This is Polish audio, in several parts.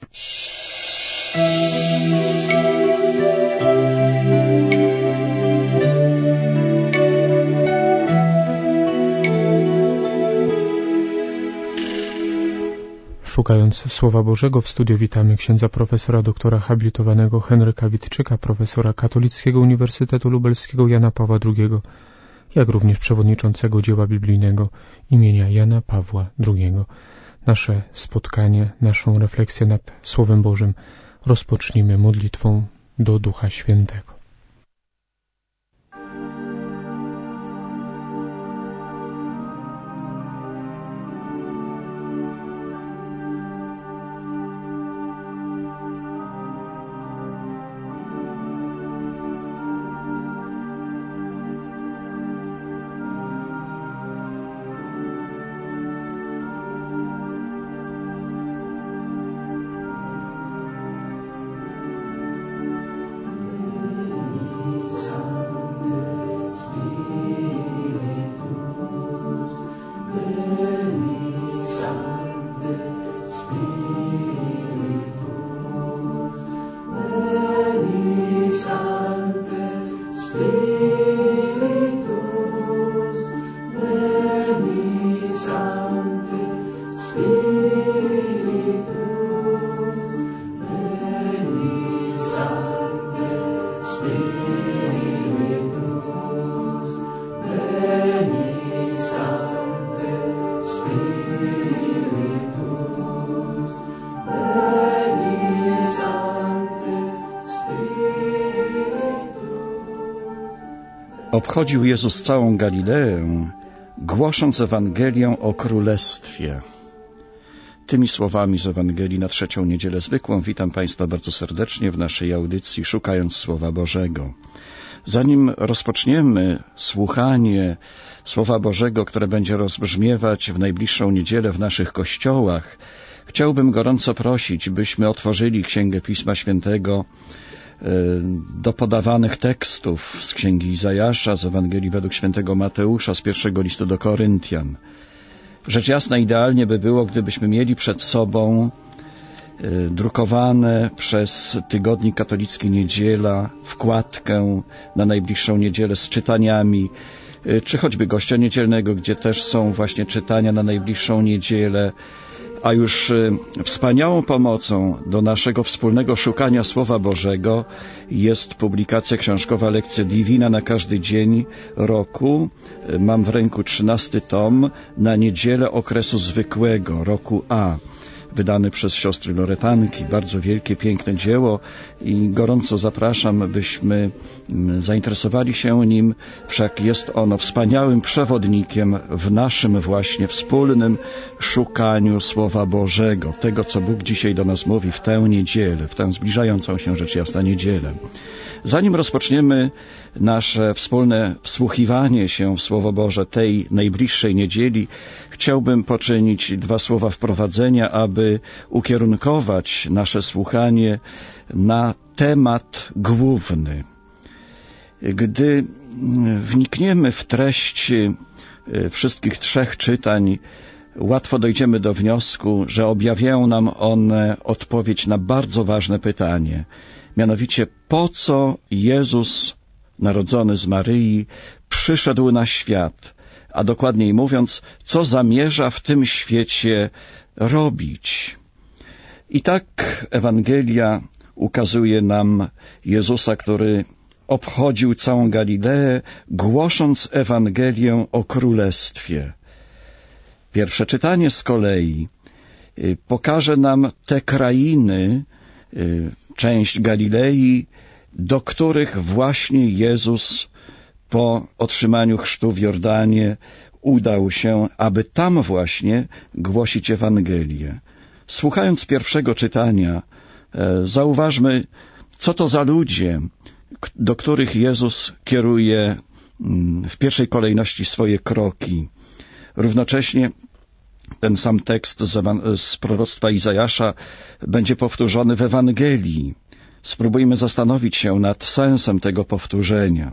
Szukając Słowa Bożego, w studiu witamy księdza profesora doktora habilitowanego Henryka Witczyka, profesora Katolickiego Uniwersytetu Lubelskiego Jana Pawła II, jak również przewodniczącego dzieła biblijnego imienia Jana Pawła II. Nasze spotkanie, naszą refleksję nad Słowem Bożym rozpocznijmy modlitwą do Ducha Świętego. Obchodził Jezus całą Galileę, głosząc Ewangelię o Królestwie. Tymi słowami z Ewangelii na trzecią niedzielę zwykłą witam Państwa bardzo serdecznie w naszej audycji Szukając Słowa Bożego. Zanim rozpoczniemy słuchanie Słowa Bożego, które będzie rozbrzmiewać w najbliższą niedzielę w naszych kościołach, chciałbym gorąco prosić, byśmy otworzyli Księgę Pisma Świętego do podawanych tekstów z Księgi Izajasza, z Ewangelii według świętego Mateusza, z pierwszego listu do Koryntian. Rzecz jasna, idealnie by było, gdybyśmy mieli przed sobą drukowane przez Tygodnik Katolicki Niedziela wkładkę na najbliższą niedzielę z czytaniami, czy choćby Gościa Niedzielnego, gdzie też są właśnie czytania na najbliższą niedzielę. A już wspaniałą pomocą do naszego wspólnego szukania Słowa Bożego jest publikacja książkowa Lekcja Divina na każdy dzień roku. Mam w ręku 13 tom na niedzielę okresu zwykłego, roku A, wydany przez siostry Loretanki. Bardzo wielkie, piękne dzieło i gorąco zapraszam, byśmy zainteresowali się nim, wszak jest ono wspaniałym przewodnikiem w naszym właśnie wspólnym szukaniu Słowa Bożego, tego, co Bóg dzisiaj do nas mówi w tę niedzielę, w tę zbliżającą się rzecz jasna niedzielę. Zanim rozpoczniemy nasze wspólne wsłuchiwanie się w Słowo Boże tej najbliższej niedzieli, chciałbym poczynić 2 słowa wprowadzenia, aby ukierunkować nasze słuchanie na temat główny. Gdy wnikniemy w treść wszystkich 3 czytań, łatwo dojdziemy do wniosku, że objawiają nam one odpowiedź na bardzo ważne pytanie. Mianowicie, po co Jezus, narodzony z Maryi, przyszedł na świat, a dokładniej mówiąc, co zamierza w tym świecie robić. I tak Ewangelia ukazuje nam Jezusa, który obchodził całą Galileę, głosząc Ewangelię o Królestwie. Pierwsze czytanie z kolei pokaże nam te krainy, część Galilei, do których właśnie Jezus po otrzymaniu chrztu w Jordanie udał się, aby tam właśnie głosić Ewangelię. Słuchając pierwszego czytania, zauważmy, co to za ludzie, do których Jezus kieruje w pierwszej kolejności swoje kroki. Równocześnie ten sam tekst z proroctwa Izajasza będzie powtórzony w Ewangelii. Spróbujmy zastanowić się nad sensem tego powtórzenia.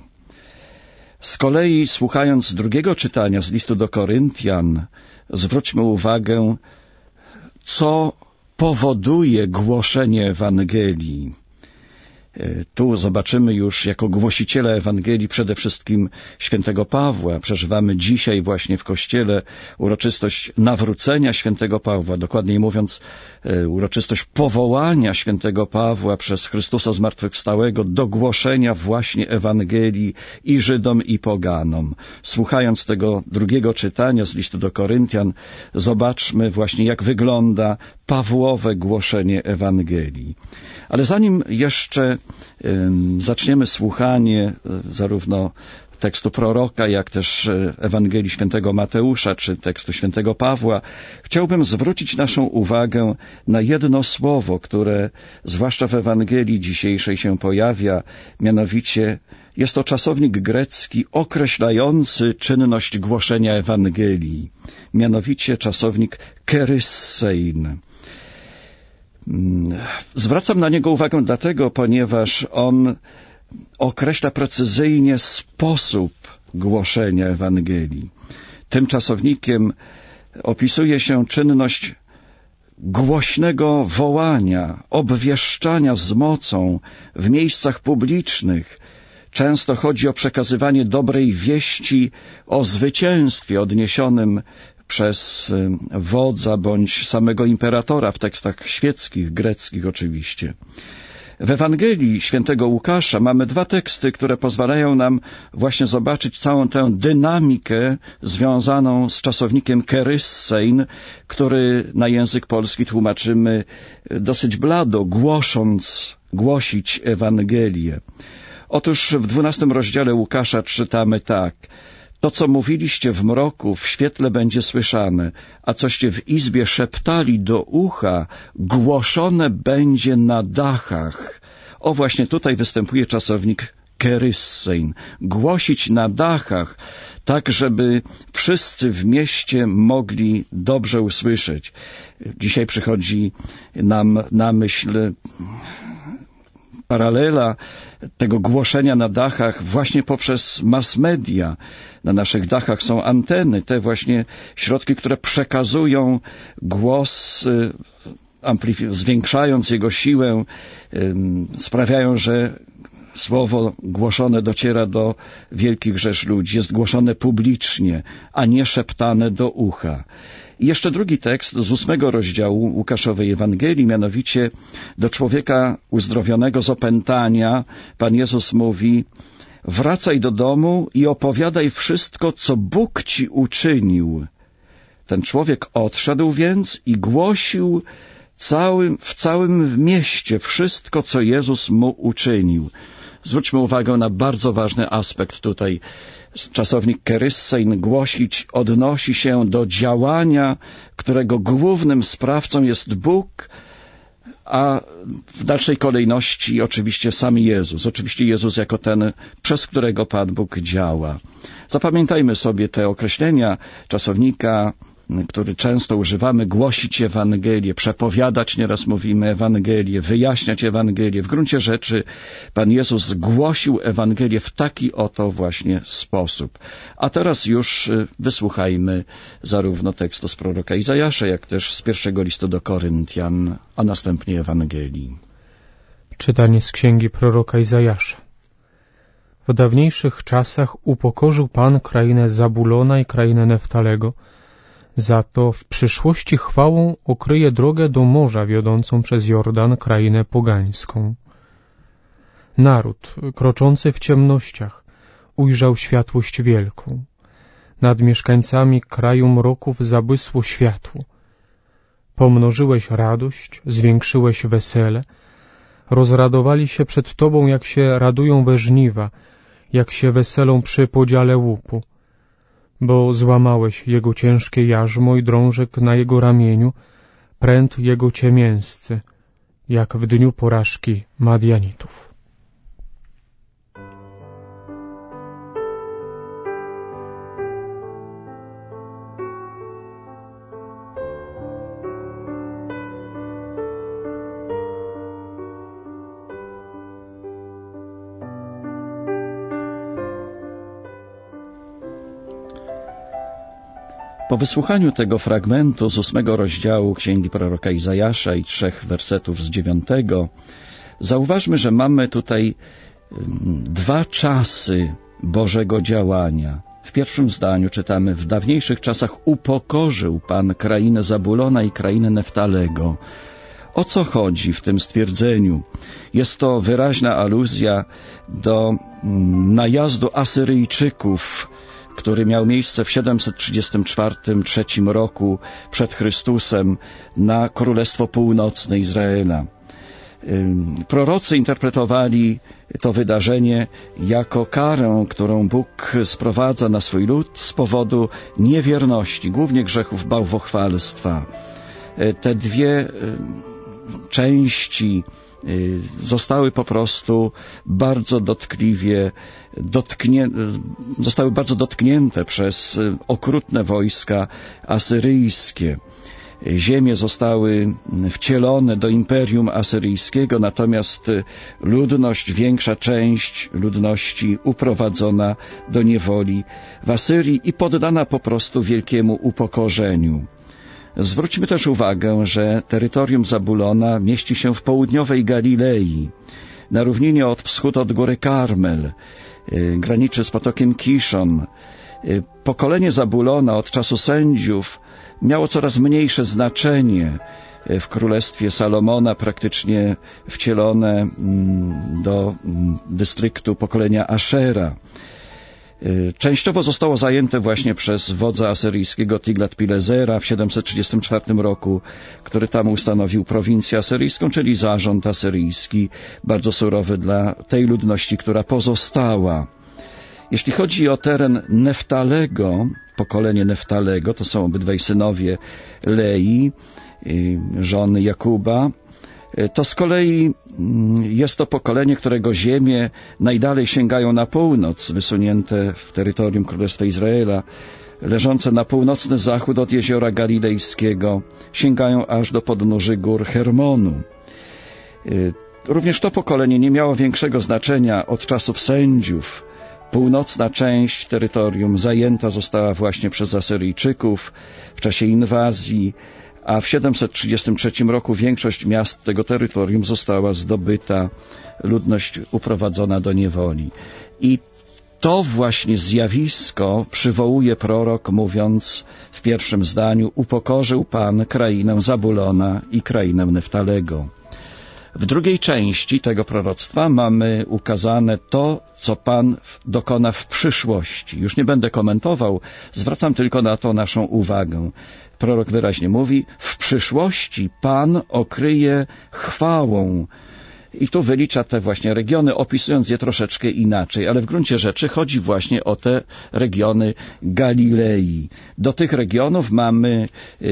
Z kolei, słuchając drugiego czytania z listu do Koryntian, zwróćmy uwagę, co powoduje głoszenie Ewangelii. Tu zobaczymy już jako głosiciela Ewangelii przede wszystkim świętego Pawła. Przeżywamy dzisiaj właśnie w Kościele uroczystość nawrócenia świętego Pawła, dokładniej mówiąc uroczystość powołania świętego Pawła przez Chrystusa zmartwychwstałego do głoszenia właśnie Ewangelii i Żydom i poganom. Słuchając tego drugiego czytania z listu do Koryntian, zobaczmy właśnie jak wygląda Pawłowe głoszenie Ewangelii. Ale zanim jeszcze zaczniemy słuchanie zarówno tekstu proroka, jak też Ewangelii świętego Mateusza, czy tekstu świętego Pawła, chciałbym zwrócić naszą uwagę na jedno słowo, które zwłaszcza w Ewangelii dzisiejszej się pojawia, mianowicie jest to czasownik grecki określający czynność głoszenia Ewangelii, mianowicie czasownik keryssein. Zwracam na niego uwagę dlatego, ponieważ on określa precyzyjnie sposób głoszenia Ewangelii. Tym czasownikiem opisuje się czynność głośnego wołania, obwieszczania z mocą w miejscach publicznych. Często chodzi o przekazywanie dobrej wieści o zwycięstwie odniesionym przez wodza bądź samego imperatora w tekstach świeckich, greckich oczywiście. W Ewangelii świętego Łukasza mamy dwa teksty, które pozwalają nam właśnie zobaczyć całą tę dynamikę związaną z czasownikiem keryssein, który na język polski tłumaczymy dosyć blado, głosić Ewangelię. Otóż w 12 rozdziale Łukasza czytamy tak: to, co mówiliście w mroku, w świetle będzie słyszane, a coście w izbie szeptali do ucha, głoszone będzie na dachach. O, właśnie tutaj występuje czasownik keryssein. Głosić na dachach, tak żeby wszyscy w mieście mogli dobrze usłyszeć. Dzisiaj przychodzi nam na myśl paralela tego głoszenia na dachach właśnie poprzez mass media. Na naszych dachach są anteny, te właśnie środki, które przekazują głos, zwiększając jego siłę, sprawiają, że słowo głoszone dociera do wielkich rzesz ludzi, jest głoszone publicznie, a nie szeptane do ucha. I jeszcze drugi tekst z 8 rozdziału Łukaszowej Ewangelii, mianowicie do człowieka uzdrowionego z opętania Pan Jezus mówi: wracaj do domu i opowiadaj wszystko, co Bóg ci uczynił. Ten człowiek odszedł więc i głosił w całym mieście wszystko, co Jezus mu uczynił. Zwróćmy uwagę na bardzo ważny aspekt tutaj. Czasownik keryssein, głosić, odnosi się do działania, którego głównym sprawcą jest Bóg, a w dalszej kolejności oczywiście sam Jezus. Oczywiście Jezus jako ten, przez którego Pan Bóg działa. Zapamiętajmy sobie te określenia czasownika, który często używamy: głosić Ewangelię, przepowiadać, nieraz mówimy Ewangelię, wyjaśniać Ewangelię. W gruncie rzeczy Pan Jezus głosił Ewangelię w taki oto właśnie sposób. A teraz już wysłuchajmy zarówno tekstu z proroka Izajasza, jak też z pierwszego listu do Koryntian, a następnie Ewangelii. Czytanie z księgi proroka Izajasza. W dawniejszych czasach upokorzył Pan krainę Zabulona i krainę Neftalego, za to w przyszłości chwałą okryje drogę do morza wiodącą przez Jordan, krainę pogańską. Naród, kroczący w ciemnościach, ujrzał światłość wielką. Nad mieszkańcami kraju mroków zabłysło światło. Pomnożyłeś radość, zwiększyłeś wesele, rozradowali się przed Tobą, jak się radują we żniwa, jak się weselą przy podziale łupu. Bo złamałeś jego ciężkie jarzmo i drążek na jego ramieniu, pręt jego ciemięscy, jak w dniu porażki Madianitów. Po wysłuchaniu tego fragmentu z 8 rozdziału Księgi proroka Izajasza i 3 wersetów z 9, zauważmy, że mamy tutaj 2 czasy Bożego działania. W pierwszym zdaniu czytamy: w dawniejszych czasach upokorzył Pan krainę Zabulona i krainę Neftalego. O co chodzi w tym stwierdzeniu? Jest to wyraźna aluzja do najazdu Asyryjczyków, który miał miejsce w 734-3 roku przed Chrystusem na Królestwo Północne Izraela. Prorocy interpretowali to wydarzenie jako karę, którą Bóg sprowadza na swój lud z powodu niewierności, głównie grzechów bałwochwalstwa. Te 2 części zostały po prostu bardzo zostały bardzo dotknięte przez okrutne wojska asyryjskie. Ziemie zostały wcielone do imperium asyryjskiego, natomiast większa część ludności uprowadzona do niewoli w Asyrii i poddana po prostu wielkiemu upokorzeniu. Zwróćmy też uwagę, że terytorium Zabulona mieści się w południowej Galilei, na równinie od wschód od góry Karmel, graniczy z potokiem Kiszon. Pokolenie Zabulona od czasu sędziów miało coraz mniejsze znaczenie w królestwie Salomona, praktycznie wcielone do dystryktu pokolenia Ashera. Częściowo zostało zajęte właśnie przez wodza asyryjskiego Tiglat-Pilesera w 734 roku, który tam ustanowił prowincję asyryjską, czyli zarząd asyryjski, bardzo surowy dla tej ludności, która pozostała. Jeśli chodzi o teren Neftalego, pokolenie Neftalego, to są obydwaj synowie Lei, żony Jakuba, to z kolei jest to pokolenie, którego ziemie najdalej sięgają na północ, wysunięte w terytorium Królestwa Izraela, leżące na północny zachód od jeziora Galilejskiego, sięgają aż do podnóży gór Hermonu. Również to pokolenie nie miało większego znaczenia od czasów sędziów. Północna część terytorium zajęta została właśnie przez Asyryjczyków w czasie inwazji, a w 733 roku większość miast tego terytorium została zdobyta, ludność uprowadzona do niewoli. I to właśnie zjawisko przywołuje prorok, mówiąc w pierwszym zdaniu: upokorzył Pan krainę Zabulona i krainę Neftalego. W drugiej części tego proroctwa mamy ukazane to, co Pan dokona w przyszłości. Już nie będę komentował, zwracam tylko na to naszą uwagę. Prorok wyraźnie mówi: w przyszłości Pan okryje chwałą. I tu wylicza te właśnie regiony, opisując je troszeczkę inaczej, ale w gruncie rzeczy chodzi właśnie o te regiony Galilei. Do tych regionów mamy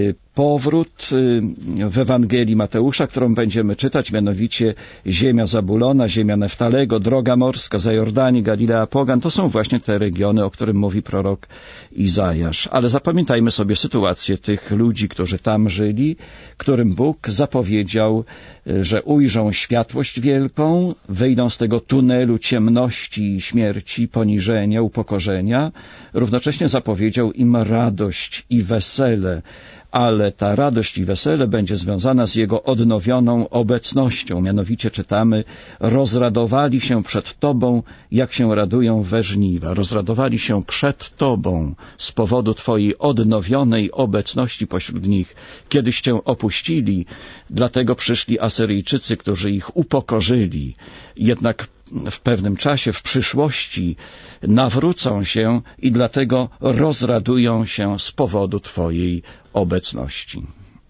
powrót w Ewangelii Mateusza, którą będziemy czytać, mianowicie ziemia Zabulona, ziemia Neftalego, droga morska za Jordanii, Galilea Pogan. To są właśnie te regiony, o którym mówi prorok Izajasz. Ale zapamiętajmy sobie sytuację tych ludzi, którzy tam żyli, którym Bóg zapowiedział, że ujrzą światłość wielką, wyjdą z tego tunelu ciemności, śmierci, poniżenia, upokorzenia. Równocześnie zapowiedział im radość i wesele, ale ta radość i wesele będzie związana z Jego odnowioną obecnością. Mianowicie czytamy: rozradowali się przed Tobą, jak się radują we żniwa. Rozradowali się przed Tobą z powodu Twojej odnowionej obecności pośród nich. Kiedyś Cię opuścili, dlatego przyszli Asyryjczycy, którzy ich upokorzyli. Jednak w pewnym czasie, w przyszłości nawrócą się i dlatego rozradują się z powodu Twojej obecności.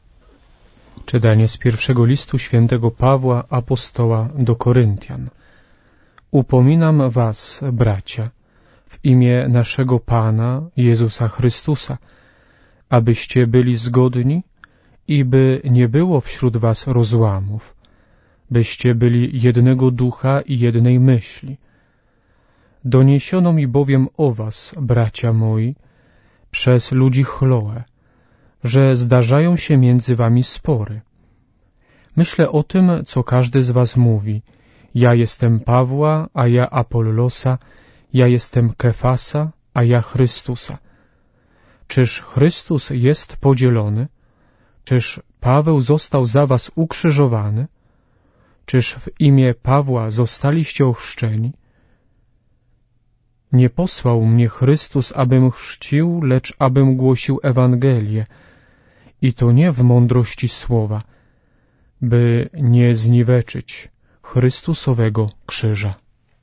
Czytanie z pierwszego listu świętego Pawła apostoła do Koryntian. Upominam was, bracia, w imię naszego Pana Jezusa Chrystusa, abyście byli zgodni i by nie było wśród was rozłamów, byście byli jednego ducha i jednej myśli. Doniesiono mi bowiem o was, bracia moi, przez ludzi Chloe, że zdarzają się między wami spory. Myślę o tym, co każdy z was mówi. Ja jestem Pawła, a ja Apollosa, ja jestem Kefasa, a ja Chrystusa. Czyż Chrystus jest podzielony? Czyż Paweł został za was ukrzyżowany? Czyż w imię Pawła zostaliście ochrzczeni? Nie posłał mnie Chrystus, abym chrzcił, lecz abym głosił Ewangelię, i to nie w mądrości słowa, by nie zniweczyć Chrystusowego krzyża.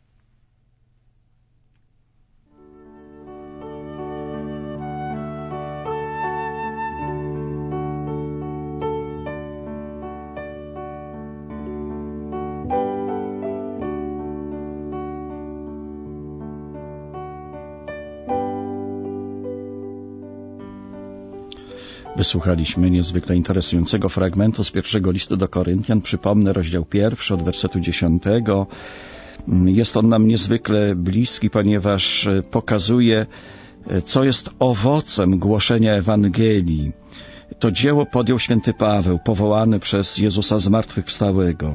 Wysłuchaliśmy niezwykle interesującego fragmentu z pierwszego listu do Koryntian. Przypomnę, rozdział 1 od wersetu 10. Jest on nam niezwykle bliski, ponieważ pokazuje, co jest owocem głoszenia Ewangelii. To dzieło podjął święty Paweł, powołany przez Jezusa zmartwychwstałego.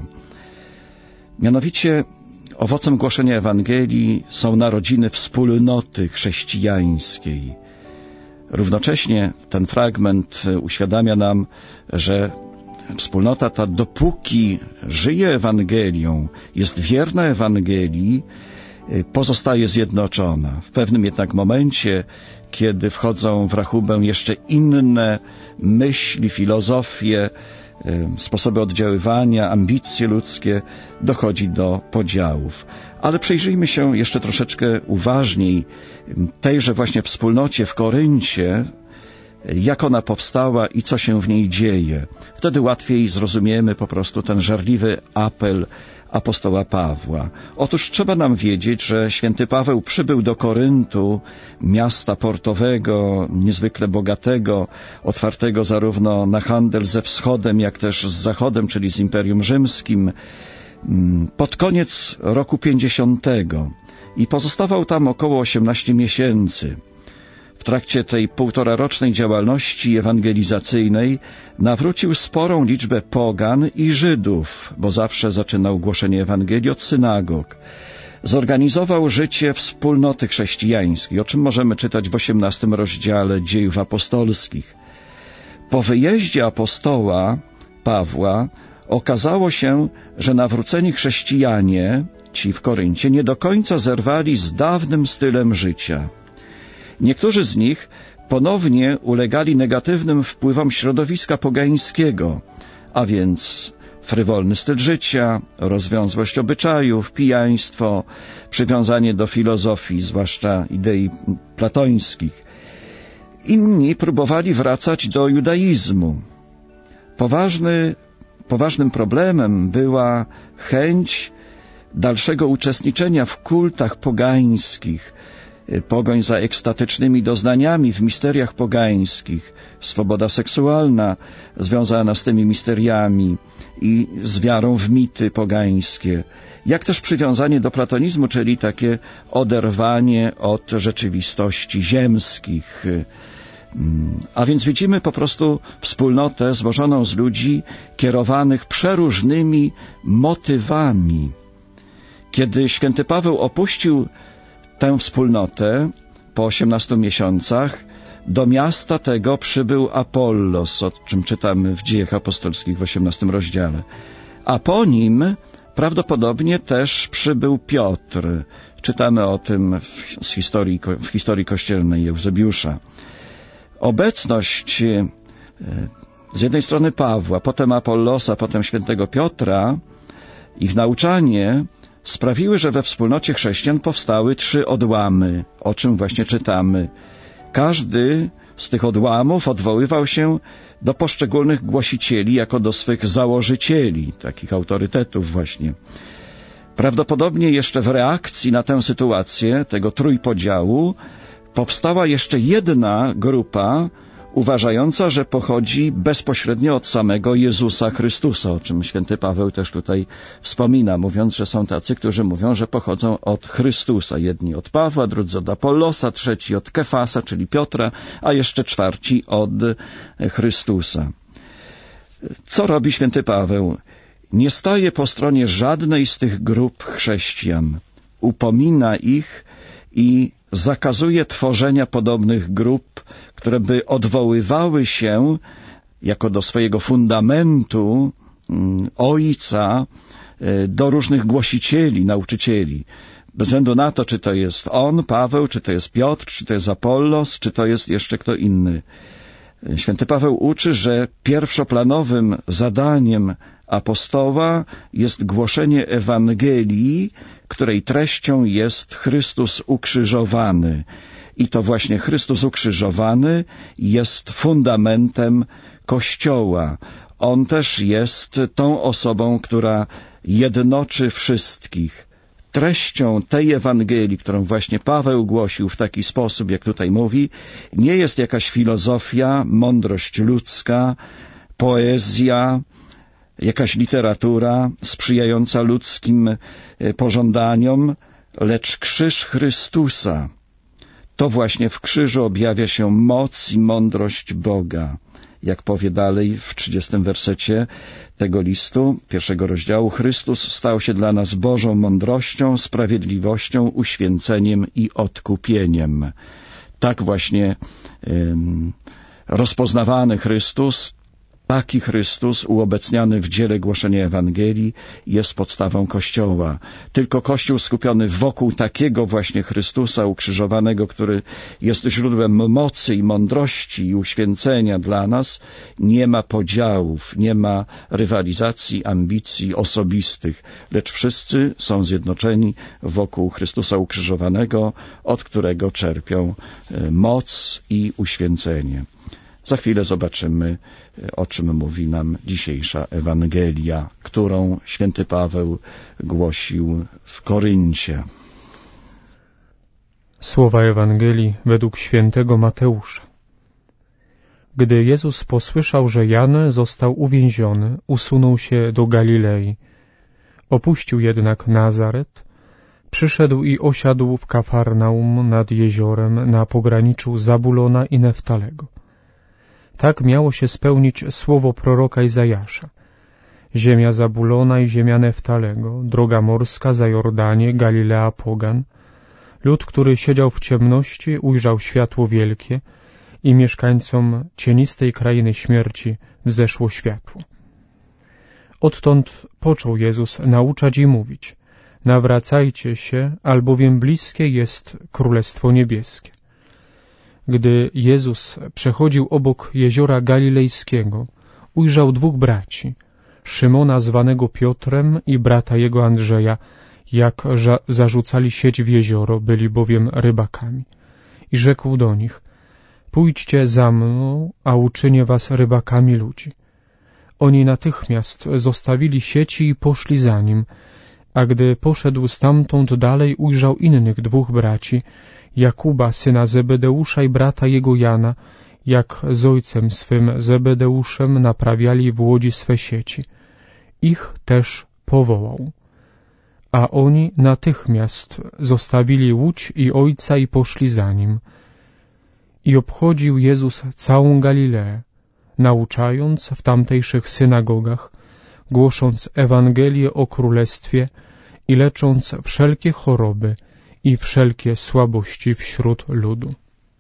Mianowicie owocem głoszenia Ewangelii są narodziny wspólnoty chrześcijańskiej. Równocześnie ten fragment uświadamia nam, że wspólnota ta, dopóki żyje Ewangelią, jest wierna Ewangelii, pozostaje zjednoczona. W pewnym jednak momencie, kiedy wchodzą w rachubę jeszcze inne myśli, filozofie, sposoby oddziaływania, ambicje ludzkie, dochodzi do podziałów. Ale przyjrzyjmy się jeszcze troszeczkę uważniej tejże właśnie wspólnocie w Koryncie, jak ona powstała i co się w niej dzieje. Wtedy łatwiej zrozumiemy po prostu ten żarliwy apel apostoła Pawła. Otóż trzeba nam wiedzieć, że święty Paweł przybył do Koryntu, miasta portowego, niezwykle bogatego, otwartego zarówno na handel ze wschodem, jak też z zachodem, czyli z Imperium Rzymskim, pod koniec roku 50 i pozostawał tam około 18 miesięcy. W trakcie tej półtorarocznej działalności ewangelizacyjnej nawrócił sporą liczbę pogan i Żydów, bo zawsze zaczynał głoszenie Ewangelii od synagog. Zorganizował życie wspólnoty chrześcijańskiej, o czym możemy czytać w 18 rozdziale Dziejów Apostolskich. Po wyjeździe apostoła Pawła okazało się, że nawróceni chrześcijanie, ci w Koryncie, nie do końca zerwali z dawnym stylem życia. Niektórzy z nich ponownie ulegali negatywnym wpływom środowiska pogańskiego, a więc frywolny styl życia, rozwiązłość obyczajów, pijaństwo, przywiązanie do filozofii, zwłaszcza idei platońskich. Inni próbowali wracać do judaizmu. Poważnym problemem była chęć dalszego uczestniczenia w kultach pogańskich, pogoń za ekstatycznymi doznaniami w misteriach pogańskich, swoboda seksualna związana z tymi misteriami i z wiarą w mity pogańskie, jak też przywiązanie do platonizmu, czyli takie oderwanie od rzeczywistości ziemskich. A więc widzimy po prostu wspólnotę złożoną z ludzi kierowanych przeróżnymi motywami. Kiedy święty Paweł opuścił tę wspólnotę po 18 miesiącach, do miasta tego przybył Apollos, o czym czytamy w Dziejach Apostolskich w 18 rozdziale. A po nim prawdopodobnie też przybył Piotr. Czytamy o tym w historii kościelnej Eusebiusza. Obecność z jednej strony Pawła, potem Apollosa, potem świętego Piotra, ich nauczanie sprawiły, że we wspólnocie chrześcijan powstały 3 odłamy, o czym właśnie czytamy. Każdy z tych odłamów odwoływał się do poszczególnych głosicieli jako do swych założycieli, takich autorytetów właśnie. Prawdopodobnie jeszcze w reakcji na tę sytuację, tego trójpodziału, powstała jeszcze jedna grupa uważająca, że pochodzi bezpośrednio od samego Jezusa Chrystusa, o czym święty Paweł też tutaj wspomina, mówiąc, że są tacy, którzy mówią, że pochodzą od Chrystusa. Jedni od Pawła, drudzy od Apollosa, trzeci od Kefasa, czyli Piotra, a jeszcze czwarci od Chrystusa. Co robi święty Paweł? Nie staje po stronie żadnej z tych grup chrześcijan. Upomina ich i zakazuje tworzenia podobnych grup, które by odwoływały się jako do swojego fundamentu Ojca do różnych głosicieli, nauczycieli. Bez względu na to, czy to jest on, Paweł, czy to jest Piotr, czy to jest Apollos, czy to jest jeszcze kto inny. Święty Paweł uczy, że pierwszoplanowym zadaniem apostoła jest głoszenie Ewangelii, której treścią jest Chrystus ukrzyżowany. I to właśnie Chrystus ukrzyżowany jest fundamentem Kościoła. On też jest tą osobą, która jednoczy wszystkich. Treścią tej Ewangelii, którą właśnie Paweł głosił w taki sposób, jak tutaj mówi, nie jest jakaś filozofia, mądrość ludzka, poezja, jakaś literatura sprzyjająca ludzkim pożądaniom, lecz krzyż Chrystusa. To właśnie w krzyżu objawia się moc i mądrość Boga. Jak powie dalej w 30 wersecie tego listu, 1 rozdziału, Chrystus stał się dla nas Bożą mądrością, sprawiedliwością, uświęceniem i odkupieniem. Tak właśnie rozpoznawany Chrystus, taki Chrystus uobecniany w dziele głoszenia Ewangelii jest podstawą Kościoła. Tylko Kościół skupiony wokół takiego właśnie Chrystusa ukrzyżowanego, który jest źródłem mocy i mądrości i uświęcenia dla nas, nie ma podziałów, nie ma rywalizacji, ambicji osobistych, lecz wszyscy są zjednoczeni wokół Chrystusa ukrzyżowanego, od którego czerpią moc i uświęcenie. Za chwilę zobaczymy, o czym mówi nam dzisiejsza Ewangelia, którą święty Paweł głosił w Koryncie. Słowa Ewangelii według świętego Mateusza. Gdy Jezus posłyszał, że Jan został uwięziony, usunął się do Galilei. Opuścił jednak Nazaret, przyszedł i osiadł w Kafarnaum nad jeziorem na pograniczu Zabulona i Neftalego. Tak miało się spełnić słowo proroka Izajasza. Ziemia Zabulona i ziemia Neftalego, droga morska za Jordanie, Galilea pogan. Lud, który siedział w ciemności, ujrzał światło wielkie i mieszkańcom cienistej krainy śmierci wzeszło światło. Odtąd począł Jezus nauczać i mówić: nawracajcie się, albowiem bliskie jest Królestwo Niebieskie. Gdy Jezus przechodził obok jeziora Galilejskiego, ujrzał dwóch braci, Szymona zwanego Piotrem i brata jego Andrzeja, jak zarzucali sieć w jezioro, byli bowiem rybakami. I rzekł do nich: pójdźcie za mną, a uczynię was rybakami ludzi. Oni natychmiast zostawili sieci i poszli za nim, a gdy poszedł stamtąd dalej, ujrzał innych dwóch braci, Jakuba, syna Zebedeusza i brata jego Jana, jak z ojcem swym Zebedeuszem naprawiali w łodzi swe sieci. Ich też powołał. A oni natychmiast zostawili łódź i ojca i poszli za nim. I obchodził Jezus całą Galileę, nauczając w tamtejszych synagogach, głosząc Ewangelię o Królestwie i lecząc wszelkie choroby i wszelkie słabości wśród ludu.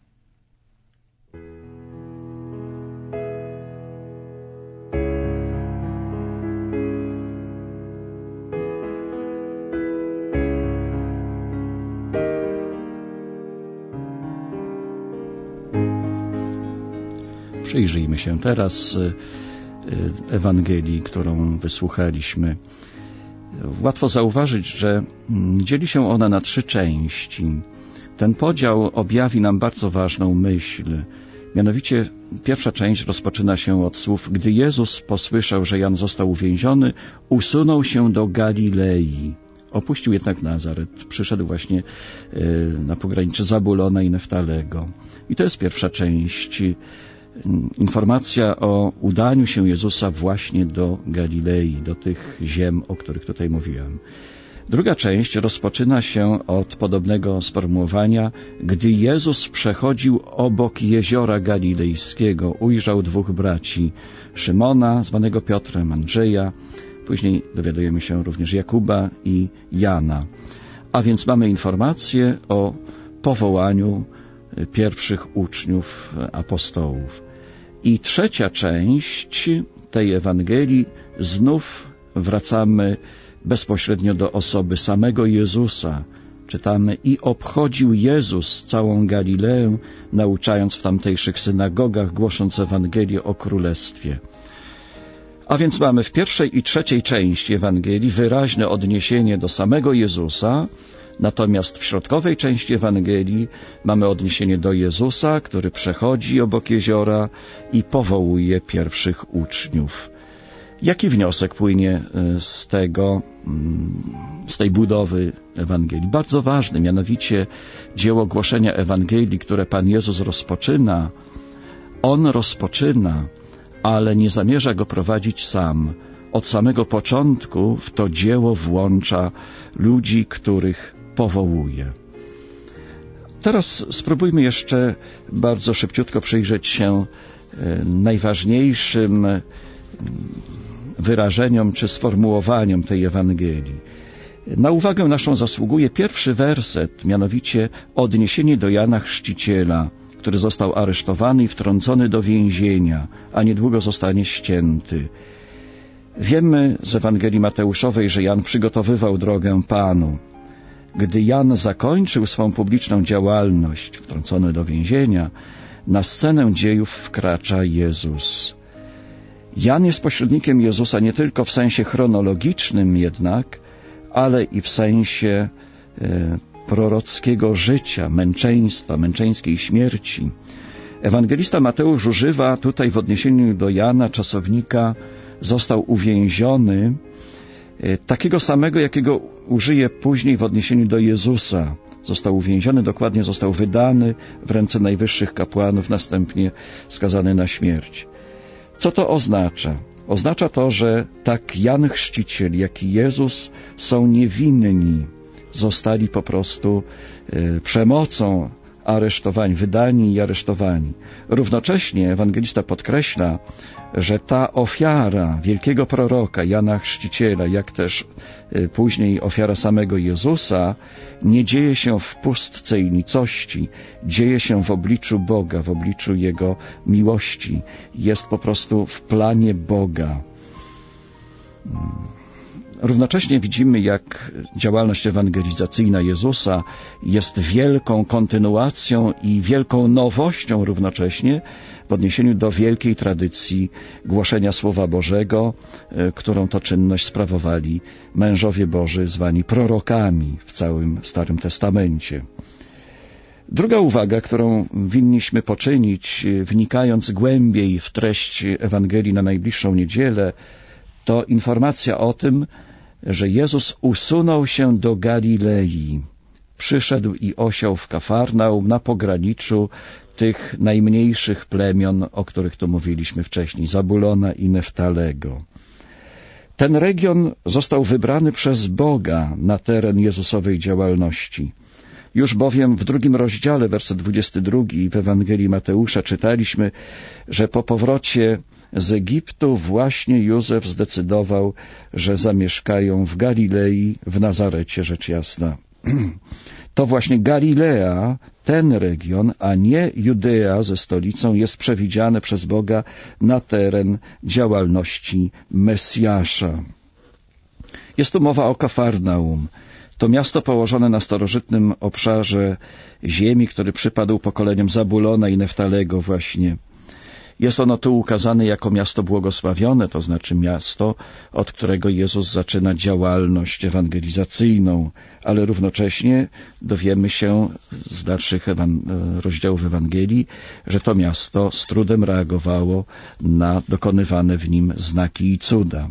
Przyjrzyjmy się teraz Ewangelii, którą wysłuchaliśmy. Łatwo zauważyć, że dzieli się ona na 3 części. Ten podział objawi nam bardzo ważną myśl. Mianowicie pierwsza część rozpoczyna się od słów: gdy Jezus posłyszał, że Jan został uwięziony, usunął się do Galilei. Opuścił jednak Nazaret. Przyszedł właśnie na pogranicze Zabulona i Neftalego. I to jest pierwsza część. Informacja o udaniu się Jezusa właśnie do Galilei, do tych ziem, o których tutaj mówiłem. Druga część rozpoczyna się od podobnego sformułowania: gdy Jezus przechodził obok jeziora Galilejskiego, ujrzał dwóch braci, Szymona, zwanego Piotrem, Andrzeja, później dowiadujemy się również Jakuba i Jana. A więc mamy informację o powołaniu pierwszych uczniów apostołów. I trzecia część tej Ewangelii znów wracamy bezpośrednio do osoby samego Jezusa. Czytamy: i obchodził Jezus całą Galileę, nauczając w tamtejszych synagogach, głosząc Ewangelię o Królestwie. A więc mamy w pierwszej i trzeciej części Ewangelii wyraźne odniesienie do samego Jezusa, natomiast w środkowej części Ewangelii mamy odniesienie do Jezusa, który przechodzi obok jeziora i powołuje pierwszych uczniów. Jaki wniosek płynie z tej budowy Ewangelii? Bardzo ważny, mianowicie dzieło głoszenia Ewangelii, które Pan Jezus rozpoczyna. On rozpoczyna, ale nie zamierza go prowadzić sam. Od samego początku w to dzieło włącza ludzi, których powołuje. Teraz spróbujmy jeszcze bardzo szybciutko przyjrzeć się najważniejszym wyrażeniom czy sformułowaniom tej Ewangelii. Na uwagę naszą zasługuje pierwszy werset, mianowicie odniesienie do Jana Chrzciciela, który został aresztowany i wtrącony do więzienia, a niedługo zostanie ścięty. Wiemy z Ewangelii Mateuszowej, że Jan przygotowywał drogę Panu. Gdy Jan zakończył swą publiczną działalność, wtrącony do więzienia, na scenę dziejów wkracza Jezus. Jan jest pośrednikiem Jezusa nie tylko w sensie chronologicznym jednak, ale i w sensie prorockiego życia, męczeństwa, męczeńskiej śmierci. Ewangelista Mateusz używa tutaj w odniesieniu do Jana, czasownika został uwięziony, takiego samego, jakiego użyje później w odniesieniu do Jezusa. Został uwięziony, dokładnie został wydany w ręce najwyższych kapłanów, następnie skazany na śmierć. Co to oznacza? Oznacza to, że tak Jan Chrzciciel, jak i Jezus są niewinni. Zostali po prostu przemocą aresztowani, wydani i aresztowani. Równocześnie ewangelista podkreśla, że ta ofiara wielkiego proroka Jana Chrzciciela, jak też później ofiara samego Jezusa, nie dzieje się w pustce i nicości, dzieje się w obliczu Boga, w obliczu Jego miłości. Jest po prostu w planie Boga. Równocześnie widzimy, jak działalność ewangelizacyjna Jezusa jest wielką kontynuacją i wielką nowością równocześnie w odniesieniu do wielkiej tradycji głoszenia Słowa Bożego, którą to czynność sprawowali mężowie Boży zwani prorokami w całym Starym Testamencie. Druga uwaga, którą winniśmy poczynić, wnikając głębiej w treść Ewangelii na najbliższą niedzielę, to informacja o tym, że Jezus usunął się do Galilei. Przyszedł i osiał w Kafarnaum na pograniczu tych najmniejszych plemion, o których tu mówiliśmy wcześniej, Zabulona i Neftalego. Ten region został wybrany przez Boga na teren Jezusowej działalności. Już bowiem w 2 rozdziale, werset 22 w Ewangelii Mateusza czytaliśmy, że po powrocie z Egiptu właśnie Józef zdecydował, że zamieszkają w Galilei, w Nazarecie, rzecz jasna. To właśnie Galilea, ten region, a nie Judea ze stolicą, jest przewidziane przez Boga na teren działalności Mesjasza. Jest tu mowa o Kafarnaum. To miasto położone na starożytnym obszarze ziemi, który przypadł pokoleniom Zabulona i Neftalego właśnie. Jest ono tu ukazane jako miasto błogosławione, to znaczy miasto, od którego Jezus zaczyna działalność ewangelizacyjną, ale równocześnie dowiemy się z dalszych rozdziałów Ewangelii, że to miasto z trudem reagowało na dokonywane w nim znaki i cuda.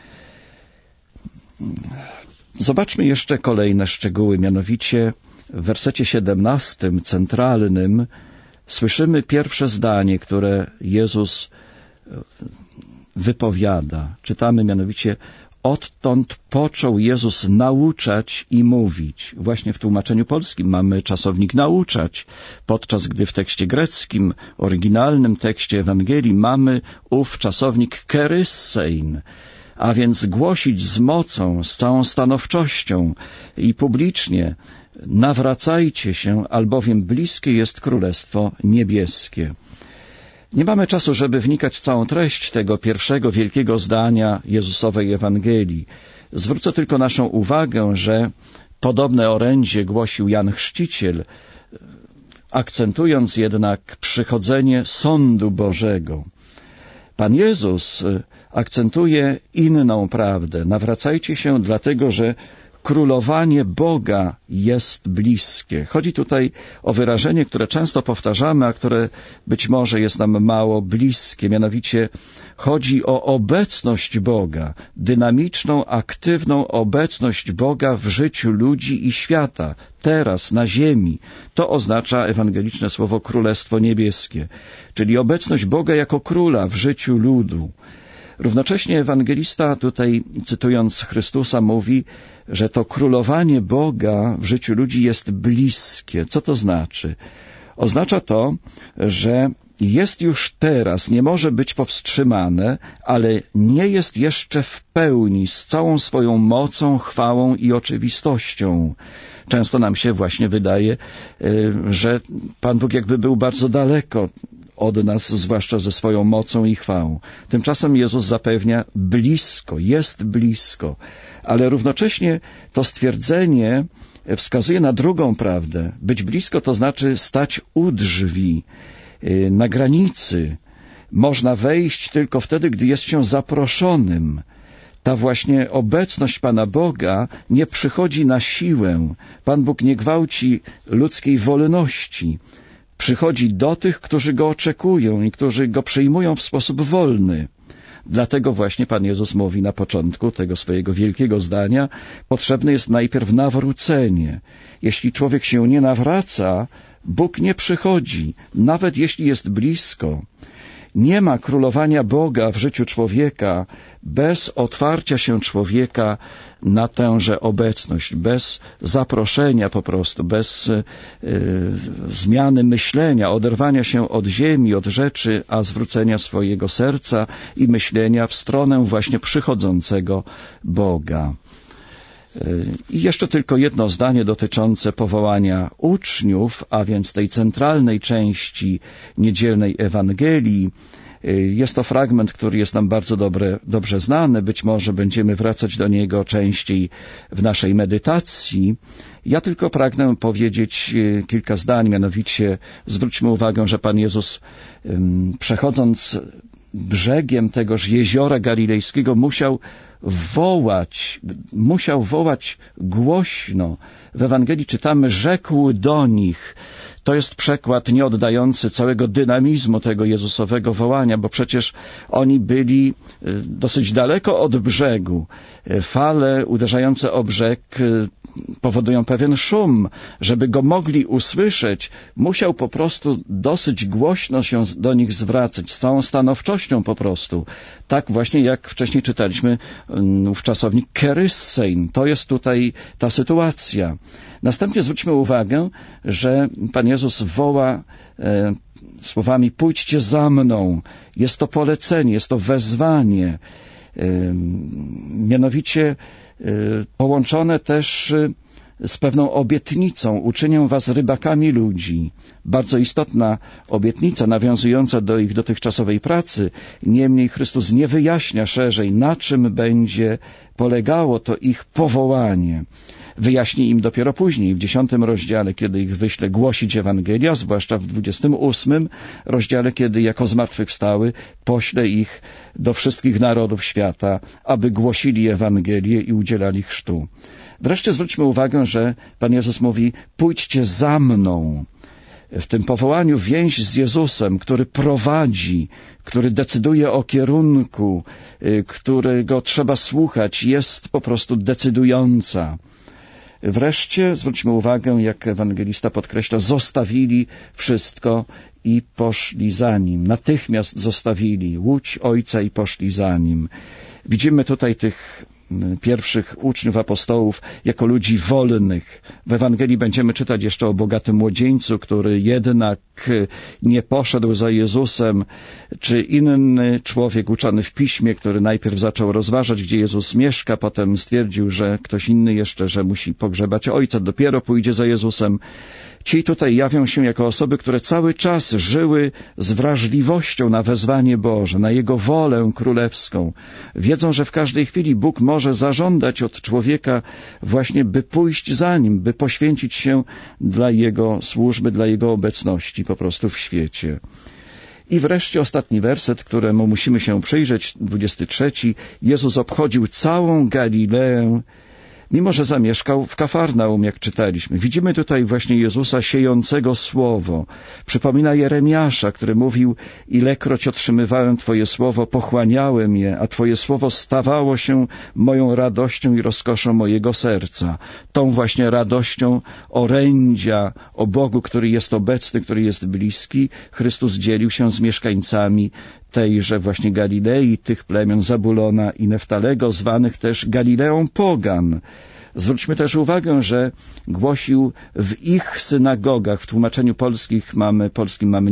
Zobaczmy jeszcze kolejne szczegóły, mianowicie w wersecie 17, centralnym, słyszymy pierwsze zdanie, które Jezus wypowiada. Czytamy mianowicie: odtąd począł Jezus nauczać i mówić. Właśnie w tłumaczeniu polskim mamy czasownik nauczać, podczas gdy w tekście greckim, oryginalnym tekście Ewangelii mamy ów czasownik kerysein, a więc głosić z mocą, z całą stanowczością i publicznie, nawracajcie się, albowiem bliskie jest Królestwo Niebieskie. Nie mamy czasu, żeby wnikać w całą treść tego pierwszego wielkiego zdania Jezusowej Ewangelii. Zwrócę tylko naszą uwagę, że podobne orędzie głosił Jan Chrzciciel, akcentując jednak przychodzenie sądu Bożego. Pan Jezus akcentuje inną prawdę. Nawracajcie się dlatego, że królowanie Boga jest bliskie. Chodzi tutaj o wyrażenie, które często powtarzamy, a które być może jest nam mało bliskie. Mianowicie chodzi o obecność Boga, dynamiczną, aktywną obecność Boga w życiu ludzi i świata, teraz, na ziemi. To oznacza ewangeliczne słowo Królestwo Niebieskie, czyli obecność Boga jako Króla w życiu ludu. Równocześnie ewangelista tutaj, cytując Chrystusa, mówi, że to królowanie Boga w życiu ludzi jest bliskie. Co to znaczy? Oznacza to, że jest już teraz, nie może być powstrzymane, ale nie jest jeszcze w pełni, z całą swoją mocą, chwałą i oczywistością. Często nam się właśnie wydaje, że Pan Bóg jakby był bardzo daleko od nas, zwłaszcza ze swoją mocą i chwałą. Tymczasem Jezus zapewnia blisko, jest blisko, ale równocześnie to stwierdzenie wskazuje na drugą prawdę. Być blisko to znaczy stać u drzwi, na granicy. Można wejść tylko wtedy, gdy jest się zaproszonym. Ta właśnie obecność Pana Boga nie przychodzi na siłę. Pan Bóg nie gwałci ludzkiej wolności. Przychodzi do tych, którzy Go oczekują i którzy Go przyjmują w sposób wolny. Dlatego właśnie Pan Jezus mówi na początku tego swojego wielkiego zdania, potrzebne jest najpierw nawrócenie. Jeśli człowiek się nie nawraca, Bóg nie przychodzi, nawet jeśli jest blisko. Nie ma królowania Boga w życiu człowieka bez otwarcia się człowieka na tęże obecność, bez zaproszenia po prostu, bez zmiany myślenia, oderwania się od ziemi, od rzeczy, a zwrócenia swojego serca i myślenia w stronę właśnie przychodzącego Boga. I jeszcze tylko jedno zdanie dotyczące powołania uczniów, a więc tej centralnej części niedzielnej Ewangelii. Jest to fragment, który jest nam bardzo dobrze znany. Być może będziemy wracać do niego częściej w naszej medytacji. Ja tylko pragnę powiedzieć kilka zdań, mianowicie zwróćmy uwagę, że Pan Jezus, przechodząc brzegiem tegoż jeziora galilejskiego, musiał wołać głośno. W Ewangelii czytamy, rzekł do nich. To jest przekład nie oddający całego dynamizmu tego Jezusowego wołania, bo przecież oni byli dosyć daleko od brzegu. Fale uderzające o brzeg powodują pewien szum. Żeby go mogli usłyszeć, musiał po prostu dosyć głośno się do nich zwracać, z całą stanowczością po prostu. Tak właśnie jak wcześniej czytaliśmy w czasownik kerysein. To jest tutaj ta sytuacja. Następnie zwróćmy uwagę, że Pan Jezus woła słowami pójdźcie za mną. Jest to polecenie, jest to wezwanie. Mianowicie połączone też z pewną obietnicą. Uczynię was rybakami ludzi. Bardzo istotna obietnica nawiązująca do ich dotychczasowej pracy. Niemniej Chrystus nie wyjaśnia szerzej, na czym będzie polegało to ich powołanie. Wyjaśni im dopiero później, w 10 rozdziale, kiedy ich wyśle głosić Ewangelię, zwłaszcza w 28 rozdziale, kiedy jako zmartwychwstały pośle ich do wszystkich narodów świata, aby głosili Ewangelię i udzielali chrztu. Wreszcie zwróćmy uwagę, że Pan Jezus mówi, pójdźcie za mną. W tym powołaniu więź z Jezusem, który prowadzi, który decyduje o kierunku, którego trzeba słuchać, jest po prostu decydująca. Wreszcie zwróćmy uwagę, jak ewangelista podkreśla, zostawili wszystko i poszli za Nim. Natychmiast zostawili łódź Ojca i poszli za Nim. Widzimy tutaj tych pierwszych uczniów apostołów jako ludzi wolnych. W Ewangelii będziemy czytać jeszcze o bogatym młodzieńcu, który jednak nie poszedł za Jezusem, czy inny człowiek uczony w piśmie, który najpierw zaczął rozważać, gdzie Jezus mieszka, potem stwierdził, że ktoś inny jeszcze, że musi pogrzebać ojca, dopiero pójdzie za Jezusem. Ci tutaj jawią się jako osoby, które cały czas żyły z wrażliwością na wezwanie Boże, na Jego wolę królewską. Wiedzą, że w każdej chwili Bóg może zażądać od człowieka właśnie, by pójść za Nim, by poświęcić się dla Jego służby, dla Jego obecności po prostu w świecie. I wreszcie ostatni werset, któremu musimy się przyjrzeć, 23. Jezus obchodził całą Galileę, mimo że zamieszkał w Kafarnaum, jak czytaliśmy. Widzimy tutaj właśnie Jezusa siejącego słowo. Przypomina Jeremiasza, który mówił: ilekroć otrzymywałem Twoje słowo, pochłaniałem je, a Twoje słowo stawało się moją radością i rozkoszą mojego serca. Tą właśnie radością orędzia o Bogu, który jest obecny, który jest bliski, Chrystus dzielił się z mieszkańcami tejże właśnie Galilei, tych plemion Zabulona i Neftalego, zwanych też Galileą pogan. Zwróćmy też uwagę, że głosił w ich synagogach. W tłumaczeniu polskim mamy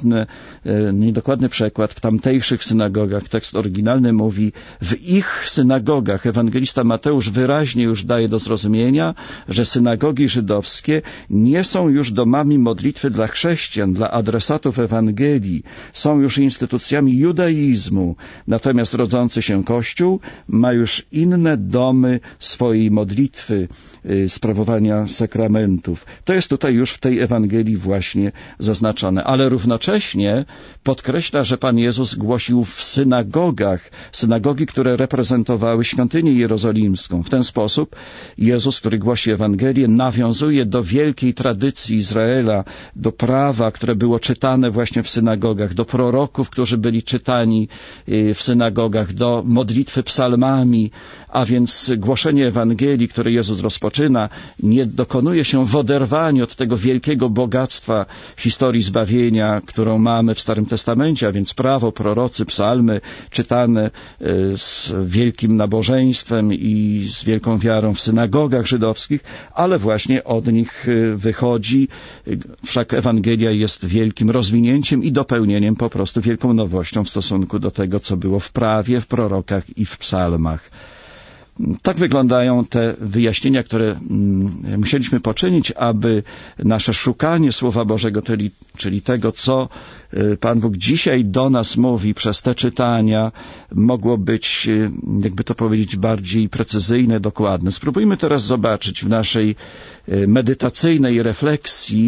niedokładny przekład. W tamtejszych synagogach tekst oryginalny mówi w ich synagogach. Ewangelista Mateusz wyraźnie już daje do zrozumienia, że synagogi żydowskie nie są już domami modlitwy dla chrześcijan, dla adresatów Ewangelii. Są już instytucjami judaizmu. Natomiast rodzący się Kościół ma już inne domy swojej modlitwy, sprawowania sakramentów. To jest tutaj już w tej Ewangelii właśnie zaznaczone. Ale równocześnie podkreśla, że Pan Jezus głosił w synagogach. Synagogi, które reprezentowały świątynię jerozolimską. W ten sposób Jezus, który głosi Ewangelię, nawiązuje do wielkiej tradycji Izraela, do prawa, które było czytane właśnie w synagogach, do proroków, którzy byli czytani w synagogach, do modlitwy psalmami, a więc głoszenie Ewangelii, które Jezus rozpoczyna, nie dokonuje się w oderwaniu od tego wielkiego bogactwa historii zbawienia, którą mamy w Starym Testamencie, a więc prawo, prorocy, psalmy, czytane z wielkim nabożeństwem i z wielką wiarą w synagogach żydowskich, ale właśnie od nich wychodzi. Wszak Ewangelia jest wielkim rozwinięciem i dopełnieniem, po prostu wielką nowością w stosunku do tego, co było w prawie, w prorokach i w psalmach. Tak wyglądają te wyjaśnienia, które musieliśmy poczynić, aby nasze szukanie Słowa Bożego, czyli tego, co Pan Bóg dzisiaj do nas mówi przez te czytania, mogło być, jakby to powiedzieć, bardziej precyzyjne, dokładne. Spróbujmy teraz zobaczyć w naszej medytacyjnej refleksji,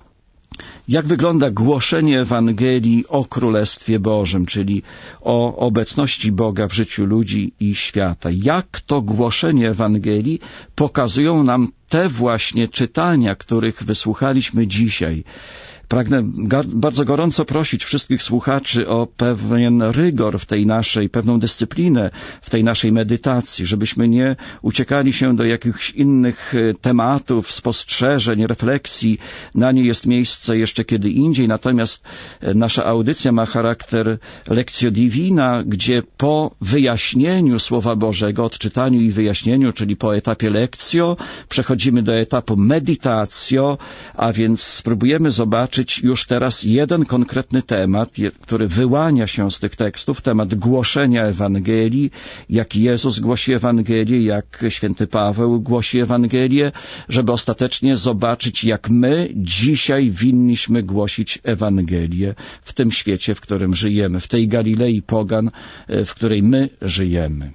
jak wygląda głoszenie Ewangelii o Królestwie Bożym, czyli o obecności Boga w życiu ludzi i świata. Jak to głoszenie Ewangelii pokazują nam te właśnie czytania, których wysłuchaliśmy dzisiaj. Pragnę bardzo gorąco prosić wszystkich słuchaczy o pewien rygor w tej naszej, pewną dyscyplinę w tej naszej medytacji, żebyśmy nie uciekali się do jakichś innych tematów, spostrzeżeń, refleksji. Na nie jest miejsce jeszcze kiedy indziej, natomiast nasza audycja ma charakter lectio divina, gdzie po wyjaśnieniu Słowa Bożego, odczytaniu i wyjaśnieniu, czyli po etapie lectio, przechodzimy do etapu meditatio, a więc spróbujemy zobaczyć już teraz jeden konkretny temat, który wyłania się z tych tekstów, temat głoszenia Ewangelii, jak Jezus głosi Ewangelię, jak święty Paweł głosi Ewangelię, żeby ostatecznie zobaczyć, jak my dzisiaj winniśmy głosić Ewangelię w tym świecie, w którym żyjemy, w tej Galilei pogan, w której my żyjemy.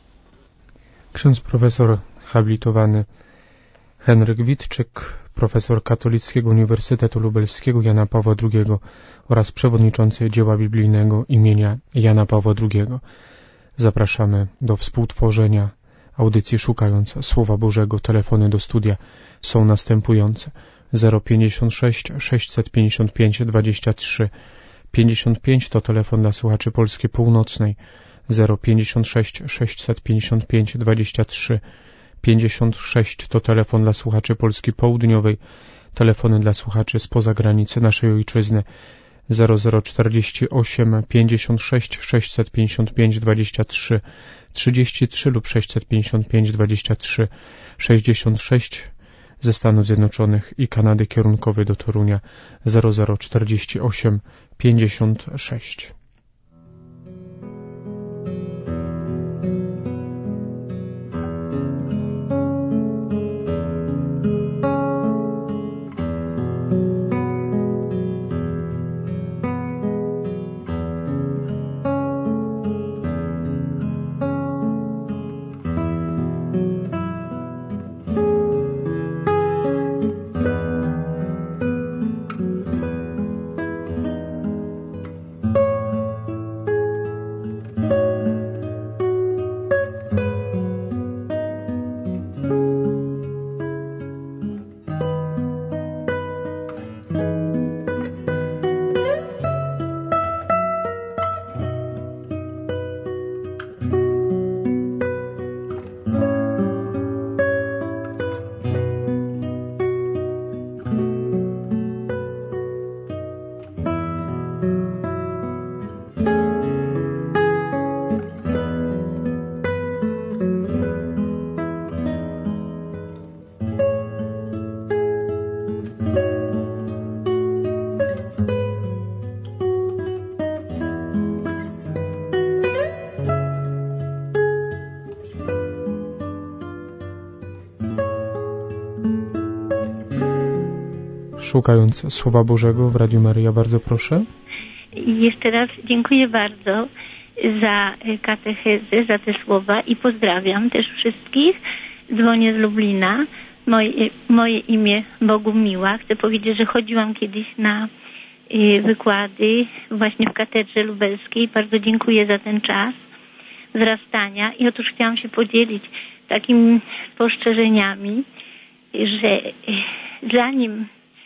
Ksiądz profesor habilitowany Henryk Witczyk, profesor Katolickiego Uniwersytetu Lubelskiego Jana Pawła II oraz przewodniczący dzieła biblijnego imienia Jana Pawła II. Zapraszamy do współtworzenia audycji Szukając Słowa Bożego. Telefony do studia są następujące: 056 655 23 55 to telefon dla słuchaczy Polski Północnej, 056 655 23 56 to telefon dla słuchaczy Polski Południowej, telefony dla słuchaczy spoza granicy naszej ojczyzny 0048 56 655 23 33 lub 655 23 66 ze Stanów Zjednoczonych i Kanady kierunkowy do Torunia 0048 56. Szukając Słowa Bożego w Radiu Maryja, bardzo proszę. Jeszcze raz dziękuję bardzo za katechezę, za te słowa i pozdrawiam też wszystkich. Dzwonię z Lublina. Moje imię Bogumiła. Chcę powiedzieć, że chodziłam kiedyś na wykłady właśnie w katedrze lubelskiej. Bardzo dziękuję za ten czas wzrastania i otóż chciałam się podzielić takimi spostrzeżeniami, że zanim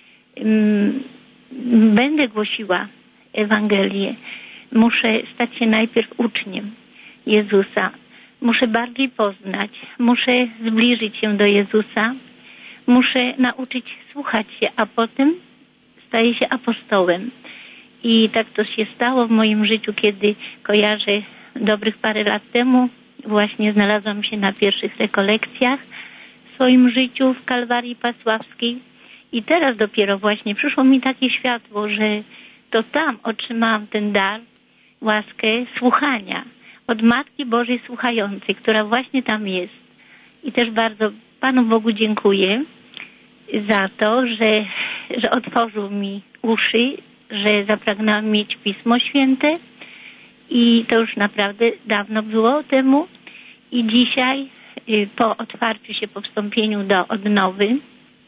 będę głosiła Ewangelię, muszę stać się najpierw uczniem Jezusa. Muszę bardziej poznać, muszę zbliżyć się do Jezusa, muszę nauczyć słuchać się, a potem staję się apostołem. I tak to się stało w moim życiu, kiedy kojarzę dobrych parę lat temu, właśnie znalazłam się na pierwszych rekolekcjach w swoim życiu w Kalwarii Pasławskiej. I teraz dopiero właśnie przyszło mi takie światło, że to tam otrzymałam ten dar, łaskę słuchania od Matki Bożej Słuchającej, która właśnie tam jest. I też bardzo Panu Bogu dziękuję za to, że otworzył mi uszy, że zapragnęłam mieć Pismo Święte i to już naprawdę dawno było temu. I dzisiaj po otwarciu się, po wstąpieniu do odnowy,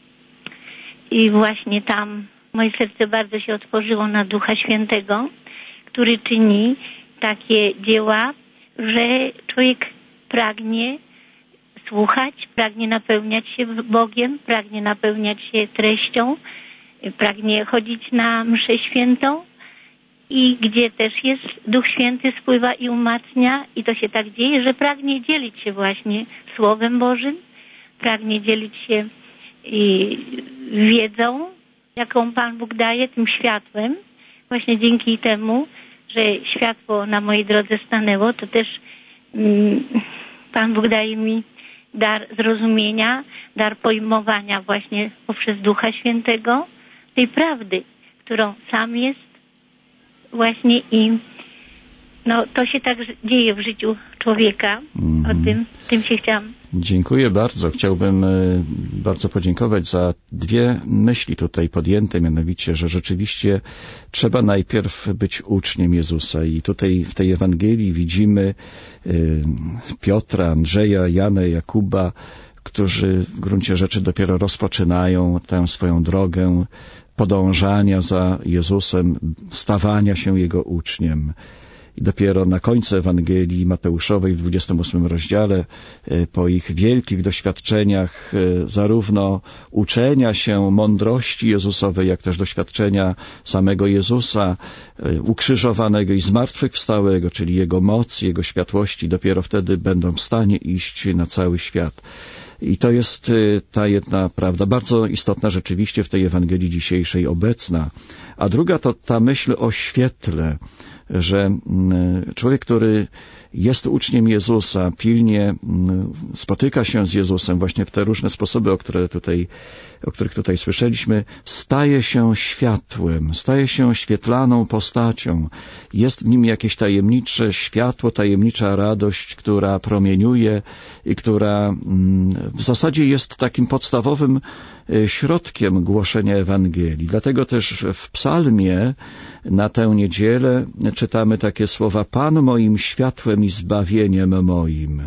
i właśnie tam moje serce bardzo się otworzyło na Ducha Świętego, który czyni takie dzieła, że człowiek pragnie słuchać, pragnie napełniać się Bogiem, pragnie napełniać się treścią, pragnie chodzić na mszę świętą i gdzie też jest Duch Święty spływa i umacnia i to się tak dzieje, że pragnie dzielić się właśnie Słowem Bożym, pragnie dzielić się wiedzą, jaką Pan Bóg daje, tym światłem. Właśnie dzięki temu, że światło na mojej drodze stanęło, to też Pan Bóg daje mi dar zrozumienia, dar pojmowania właśnie poprzez Ducha Świętego tej prawdy, którą sam jest właśnie i to się tak dzieje w życiu człowieka. O tym się chciałam. Dziękuję bardzo. Chciałbym bardzo podziękować za dwie myśli tutaj podjęte, mianowicie, że rzeczywiście trzeba najpierw być uczniem Jezusa i tutaj w tej Ewangelii widzimy Piotra, Andrzeja, Janę, Jakuba, którzy w gruncie rzeczy dopiero rozpoczynają tę swoją drogę podążania za Jezusem, stawania się Jego uczniem. I dopiero na końcu Ewangelii Mateuszowej w 28 rozdziale, po ich wielkich doświadczeniach, zarówno uczenia się mądrości Jezusowej, jak też doświadczenia samego Jezusa, ukrzyżowanego i zmartwychwstałego, czyli Jego mocy, Jego światłości, dopiero wtedy będą w stanie iść na cały świat. I to jest ta jedna prawda, bardzo istotna rzeczywiście w tej Ewangelii dzisiejszej obecna. A druga to ta myśl o świetle, że człowiek, który jest uczniem Jezusa, pilnie spotyka się z Jezusem właśnie w te różne sposoby, o których tutaj słyszeliśmy, staje się światłem, staje się świetlaną postacią. Jest w nim jakieś tajemnicze światło, tajemnicza radość, która promieniuje i która w zasadzie jest takim podstawowym środkiem głoszenia Ewangelii. Dlatego też w psalmie na tę niedzielę czytamy takie słowa: Pan moim światłem i zbawieniem moim.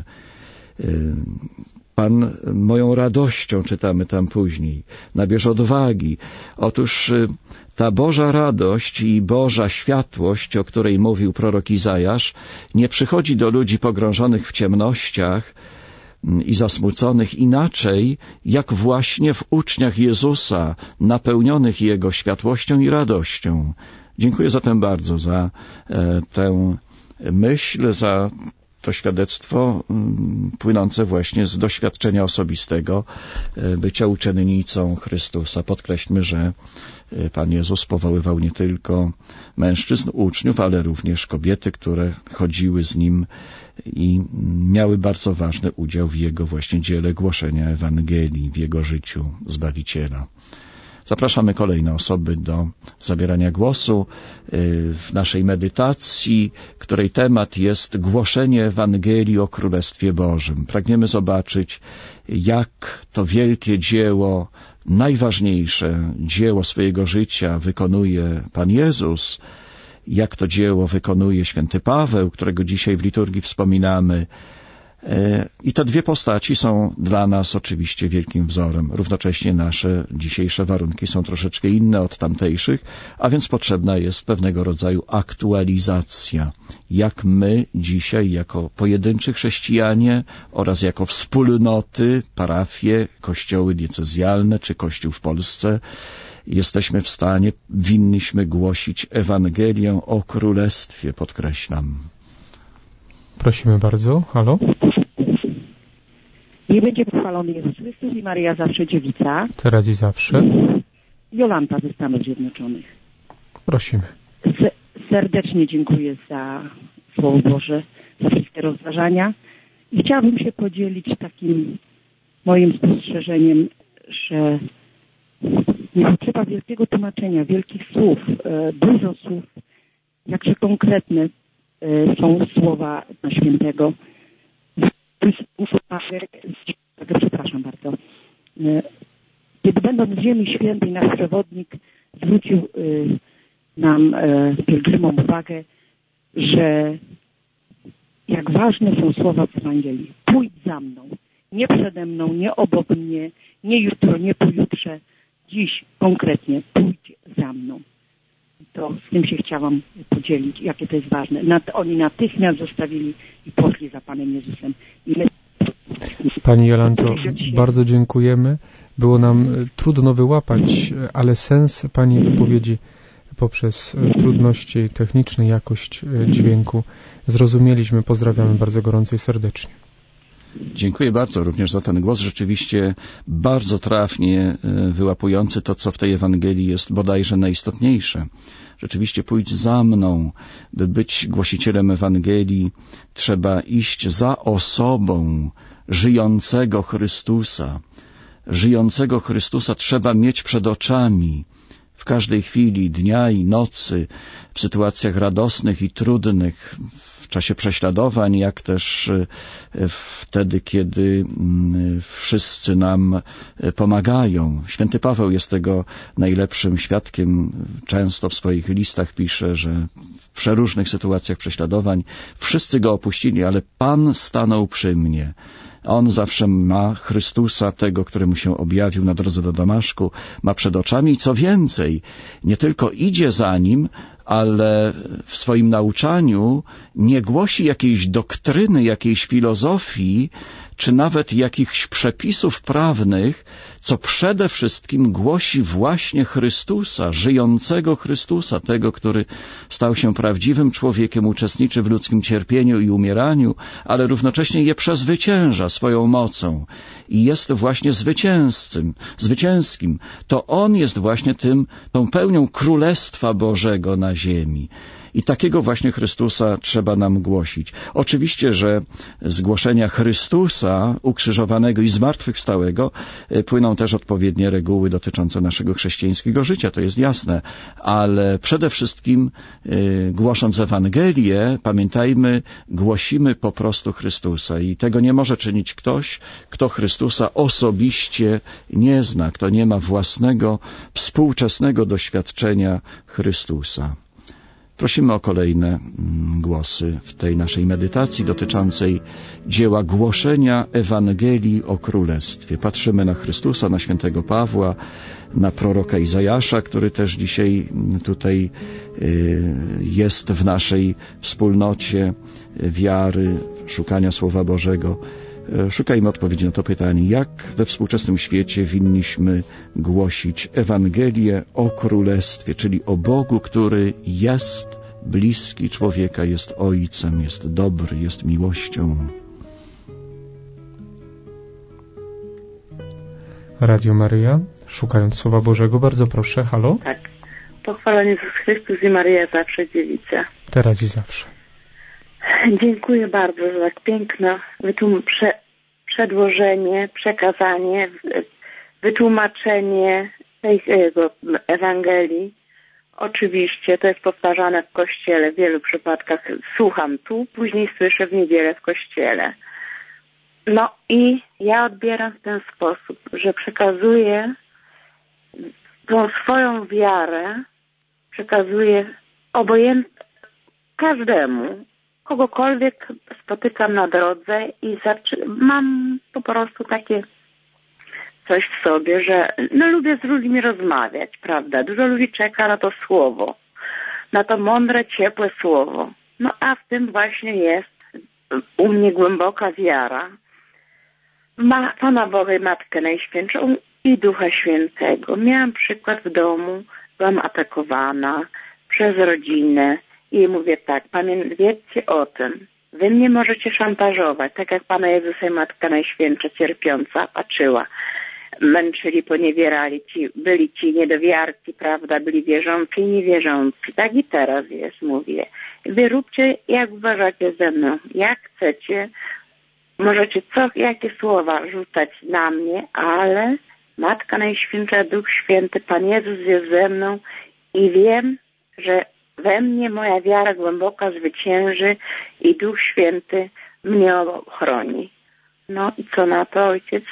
Pan moją radością, czytamy tam później. Nabierz odwagi. Otóż ta Boża radość i Boża światłość, o której mówił prorok Izajasz, nie przychodzi do ludzi pogrążonych w ciemnościach i zasmuconych inaczej, jak właśnie w uczniach Jezusa, napełnionych Jego światłością i radością. Dziękuję zatem bardzo za tę myśl, za to świadectwo płynące właśnie z doświadczenia osobistego bycia uczennicą Chrystusa. Podkreślmy, że Pan Jezus powoływał nie tylko mężczyzn, uczniów, ale również kobiety, które chodziły z Nim i miały bardzo ważny udział w Jego właśnie dziele głoszenia Ewangelii, w Jego życiu Zbawiciela. Zapraszamy kolejne osoby do zabierania głosu w naszej medytacji, której temat jest głoszenie Ewangelii o Królestwie Bożym. Pragniemy zobaczyć, jak to wielkie dzieło, najważniejsze dzieło swojego życia wykonuje Pan Jezus, jak to dzieło wykonuje święty Paweł, którego dzisiaj w liturgii wspominamy. I te dwie postaci są dla nas oczywiście wielkim wzorem. Równocześnie nasze dzisiejsze warunki są troszeczkę inne od tamtejszych, a więc potrzebna jest pewnego rodzaju aktualizacja. Jak my dzisiaj, jako pojedynczy chrześcijanie oraz jako wspólnoty, parafie, kościoły diecezjalne czy kościół w Polsce, jesteśmy w stanie, winniśmy głosić Ewangelię o Królestwie, podkreślam. Prosimy bardzo. Halo? Nie będzie pochwalony Jezus Chrystus i Maryja zawsze dziewica. Teraz i zawsze. Jolanta ze Stanów Zjednoczonych. Prosimy. Serdecznie dziękuję za Słowo Boże, za wszystkie rozważania. I chciałabym się podzielić takim moim spostrzeżeniem, że nie potrzeba wielkiego tłumaczenia, wielkich słów, dużo słów, jakże konkretne są słowa na Świętego. Przepraszam bardzo. Kiedy będąc w Ziemi Świętej, nasz przewodnik zwrócił nam, pielgrzymom, uwagę, że jak ważne są słowa w Ewangelii. Pójdź za mną. Nie przede mną, nie obok mnie, nie jutro, nie pojutrze. Dziś konkretnie pójdź za mną. To z tym się chciałam podzielić, jakie to jest ważne. Oni natychmiast zostawili i poszli za Panem Jezusem. Pani Jolanto, bardzo dziękujemy. Było nam trudno wyłapać, ale sens Pani wypowiedzi poprzez trudności techniczne, jakość dźwięku zrozumieliśmy. Pozdrawiamy bardzo gorąco i serdecznie. Dziękuję bardzo również za ten głos, rzeczywiście bardzo trafnie wyłapujący to, co w tej Ewangelii jest bodajże najistotniejsze. Rzeczywiście pójdź za mną, by być głosicielem Ewangelii, trzeba iść za osobą żyjącego Chrystusa. Żyjącego Chrystusa trzeba mieć przed oczami w każdej chwili dnia i nocy, w sytuacjach radosnych i trudnych, w czasie prześladowań, jak też wtedy, kiedy wszyscy nam pomagają. Święty Paweł jest tego najlepszym świadkiem. Często w swoich listach pisze, że w przeróżnych sytuacjach prześladowań wszyscy go opuścili, ale Pan stanął przy mnie. On zawsze ma Chrystusa, tego, który mu się objawił na drodze do Damaszku, ma przed oczami i co więcej, nie tylko idzie za nim, ale w swoim nauczaniu nie głosi jakiejś doktryny, jakiejś filozofii, czy nawet jakichś przepisów prawnych, co przede wszystkim głosi właśnie Chrystusa, żyjącego Chrystusa, tego, który stał się prawdziwym człowiekiem, uczestniczy w ludzkim cierpieniu i umieraniu, ale równocześnie je przezwycięża swoją mocą i jest właśnie zwycięskim. To On jest właśnie tą pełnią Królestwa Bożego na ziemi. I takiego właśnie Chrystusa trzeba nam głosić. Oczywiście, że z głoszenia Chrystusa ukrzyżowanego i zmartwychwstałego płyną też odpowiednie reguły dotyczące naszego chrześcijańskiego życia, to jest jasne, ale przede wszystkim głosząc Ewangelię, pamiętajmy, głosimy po prostu Chrystusa i tego nie może czynić ktoś, kto Chrystusa osobiście nie zna, kto nie ma własnego, współczesnego doświadczenia Chrystusa. Prosimy o kolejne głosy w tej naszej medytacji dotyczącej dzieła głoszenia Ewangelii o Królestwie. Patrzymy na Chrystusa, na świętego Pawła, na proroka Izajasza, który też dzisiaj tutaj jest w naszej wspólnocie wiary, szukania Słowa Bożego. Szukajmy odpowiedzi na to pytanie, jak we współczesnym świecie winniśmy głosić Ewangelię o Królestwie, czyli o Bogu, który jest bliski człowieka, jest Ojcem, jest dobry, jest miłością. Radio Maryja, szukając Słowa Bożego, bardzo proszę, halo? Tak, pochwalony Jezus Chrystus i Maryja zawsze dziewica. Teraz i zawsze. Dziękuję bardzo za tak piękne przedłożenie, przekazanie, wytłumaczenie tej Ewangelii. Oczywiście to jest powtarzane w Kościele w wielu przypadkach. Słucham tu, później słyszę w niedzielę w Kościele. No i ja odbieram w ten sposób, że przekazuję tą swoją wiarę, przekazuję każdemu, kogokolwiek spotykam na drodze i mam po prostu takie coś w sobie, że lubię z ludźmi rozmawiać, prawda? Dużo ludzi czeka na to słowo, na to mądre, ciepłe słowo. No a w tym właśnie jest u mnie głęboka wiara w Pana Boga i Matkę Najświętszą i Ducha Świętego. Miałam przykład w domu, byłam atakowana przez rodzinę i mówię tak, wiedzcie o tym, wy mnie możecie szantażować, tak jak Pana Jezusa i Matka Najświętsza cierpiąca patrzyła. Męczyli, poniewierali, byli ci niedowiarci, prawda, byli wierzący i niewierzący. Tak i teraz jest, mówię. Wy róbcie, jak uważacie ze mną, jak chcecie. Możecie jakie słowa rzucać na mnie, ale Matka Najświętsza, Duch Święty, Pan Jezus jest ze mną i wiem, że we mnie moja wiara głęboka zwycięży i Duch Święty mnie ochroni. No i co na to, ojciec?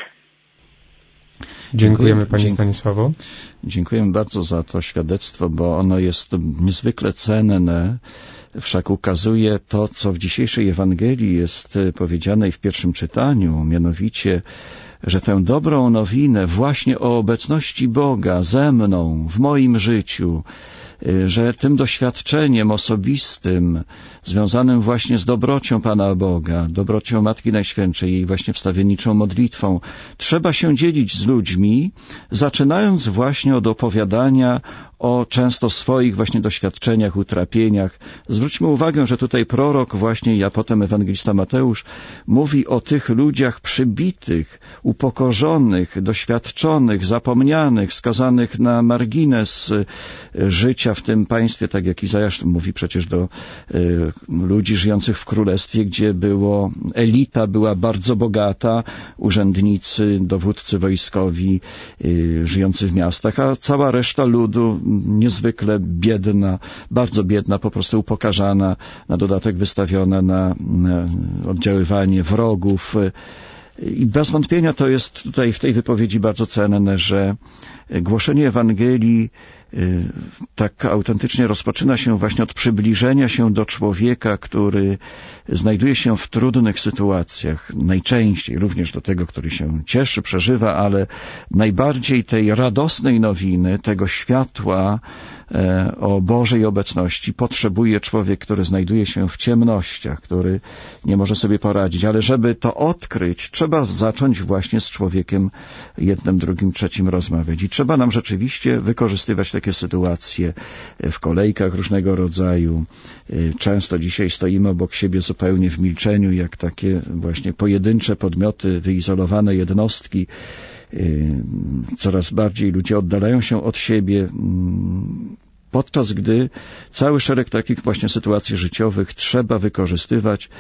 Dziękujemy Pani Stanisławo. Dziękujemy bardzo za to świadectwo, bo ono jest niezwykle cenne. Wszak ukazuje to, co w dzisiejszej Ewangelii jest powiedziane i w pierwszym czytaniu, mianowicie, że tę dobrą nowinę właśnie o obecności Boga ze mną, w moim życiu, że tym doświadczeniem osobistym, związanym właśnie z dobrocią Pana Boga, dobrocią Matki Najświętszej, jej właśnie wstawienniczą modlitwą, trzeba się dzielić z ludźmi, zaczynając właśnie od opowiadania o często swoich właśnie doświadczeniach, utrapieniach. Zwróćmy uwagę, że tutaj prorok właśnie, a potem ewangelista Mateusz, mówi o tych ludziach przybitych, upokorzonych, doświadczonych, zapomnianych, skazanych na margines życia w tym państwie, tak jak Izajasz mówi przecież do ludzi żyjących w królestwie, gdzie elita była bardzo bogata, urzędnicy, dowódcy wojskowi, żyjący w miastach, a cała reszta ludu niezwykle biedna, bardzo biedna, po prostu upokarzana, na dodatek wystawiona na oddziaływanie wrogów. I bez wątpienia to jest tutaj w tej wypowiedzi bardzo cenne, że głoszenie Ewangelii tak autentycznie rozpoczyna się właśnie od przybliżenia się do człowieka, który znajduje się w trudnych sytuacjach. Najczęściej również do tego, który się cieszy, przeżywa, ale najbardziej tej radosnej nowiny, tego światła o Bożej obecności potrzebuje człowiek, który znajduje się w ciemnościach, który nie może sobie poradzić. Ale żeby to odkryć, trzeba zacząć właśnie z człowiekiem jednym, drugim, trzecim rozmawiać. I trzeba nam rzeczywiście wykorzystywać takie sytuacje w kolejkach różnego rodzaju. Często dzisiaj stoimy obok siebie zupełnie w milczeniu, jak takie właśnie pojedyncze podmioty, wyizolowane jednostki. Coraz bardziej ludzie oddalają się od siebie, podczas gdy cały szereg takich właśnie sytuacji życiowych trzeba wykorzystywać,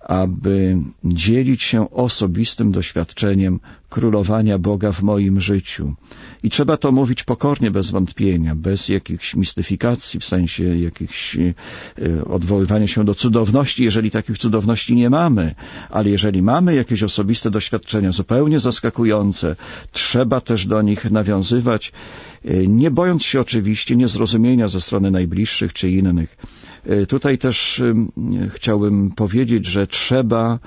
aby dzielić się osobistym doświadczeniem królowania Boga w moim życiu. I trzeba to mówić pokornie, bez wątpienia, bez jakichś mistyfikacji, w sensie jakichś odwoływania się do cudowności, jeżeli takich cudowności nie mamy. Ale jeżeli mamy jakieś osobiste doświadczenia zupełnie zaskakujące, trzeba też do nich nawiązywać, nie bojąc się oczywiście niezrozumienia ze strony najbliższych czy innych. Tutaj też chciałbym powiedzieć, że trzeba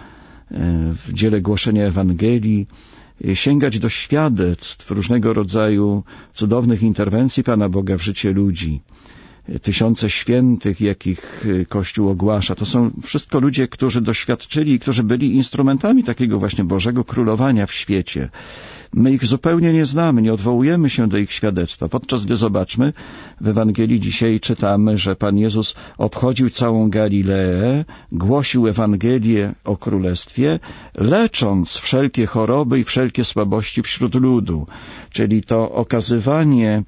w dziele głoszenia Ewangelii sięgać do świadectw różnego rodzaju cudownych interwencji Pana Boga w życie ludzi. Tysiące świętych, jakich Kościół ogłasza, to są wszystko ludzie, którzy doświadczyli i którzy byli instrumentami takiego właśnie Bożego królowania w świecie. My ich zupełnie nie znamy, nie odwołujemy się do ich świadectwa. Podczas gdy, zobaczmy, w Ewangelii dzisiaj czytamy, że Pan Jezus obchodził całą Galileę, głosił Ewangelię o Królestwie, lecząc wszelkie choroby i wszelkie słabości wśród ludu. Czyli to okazywanie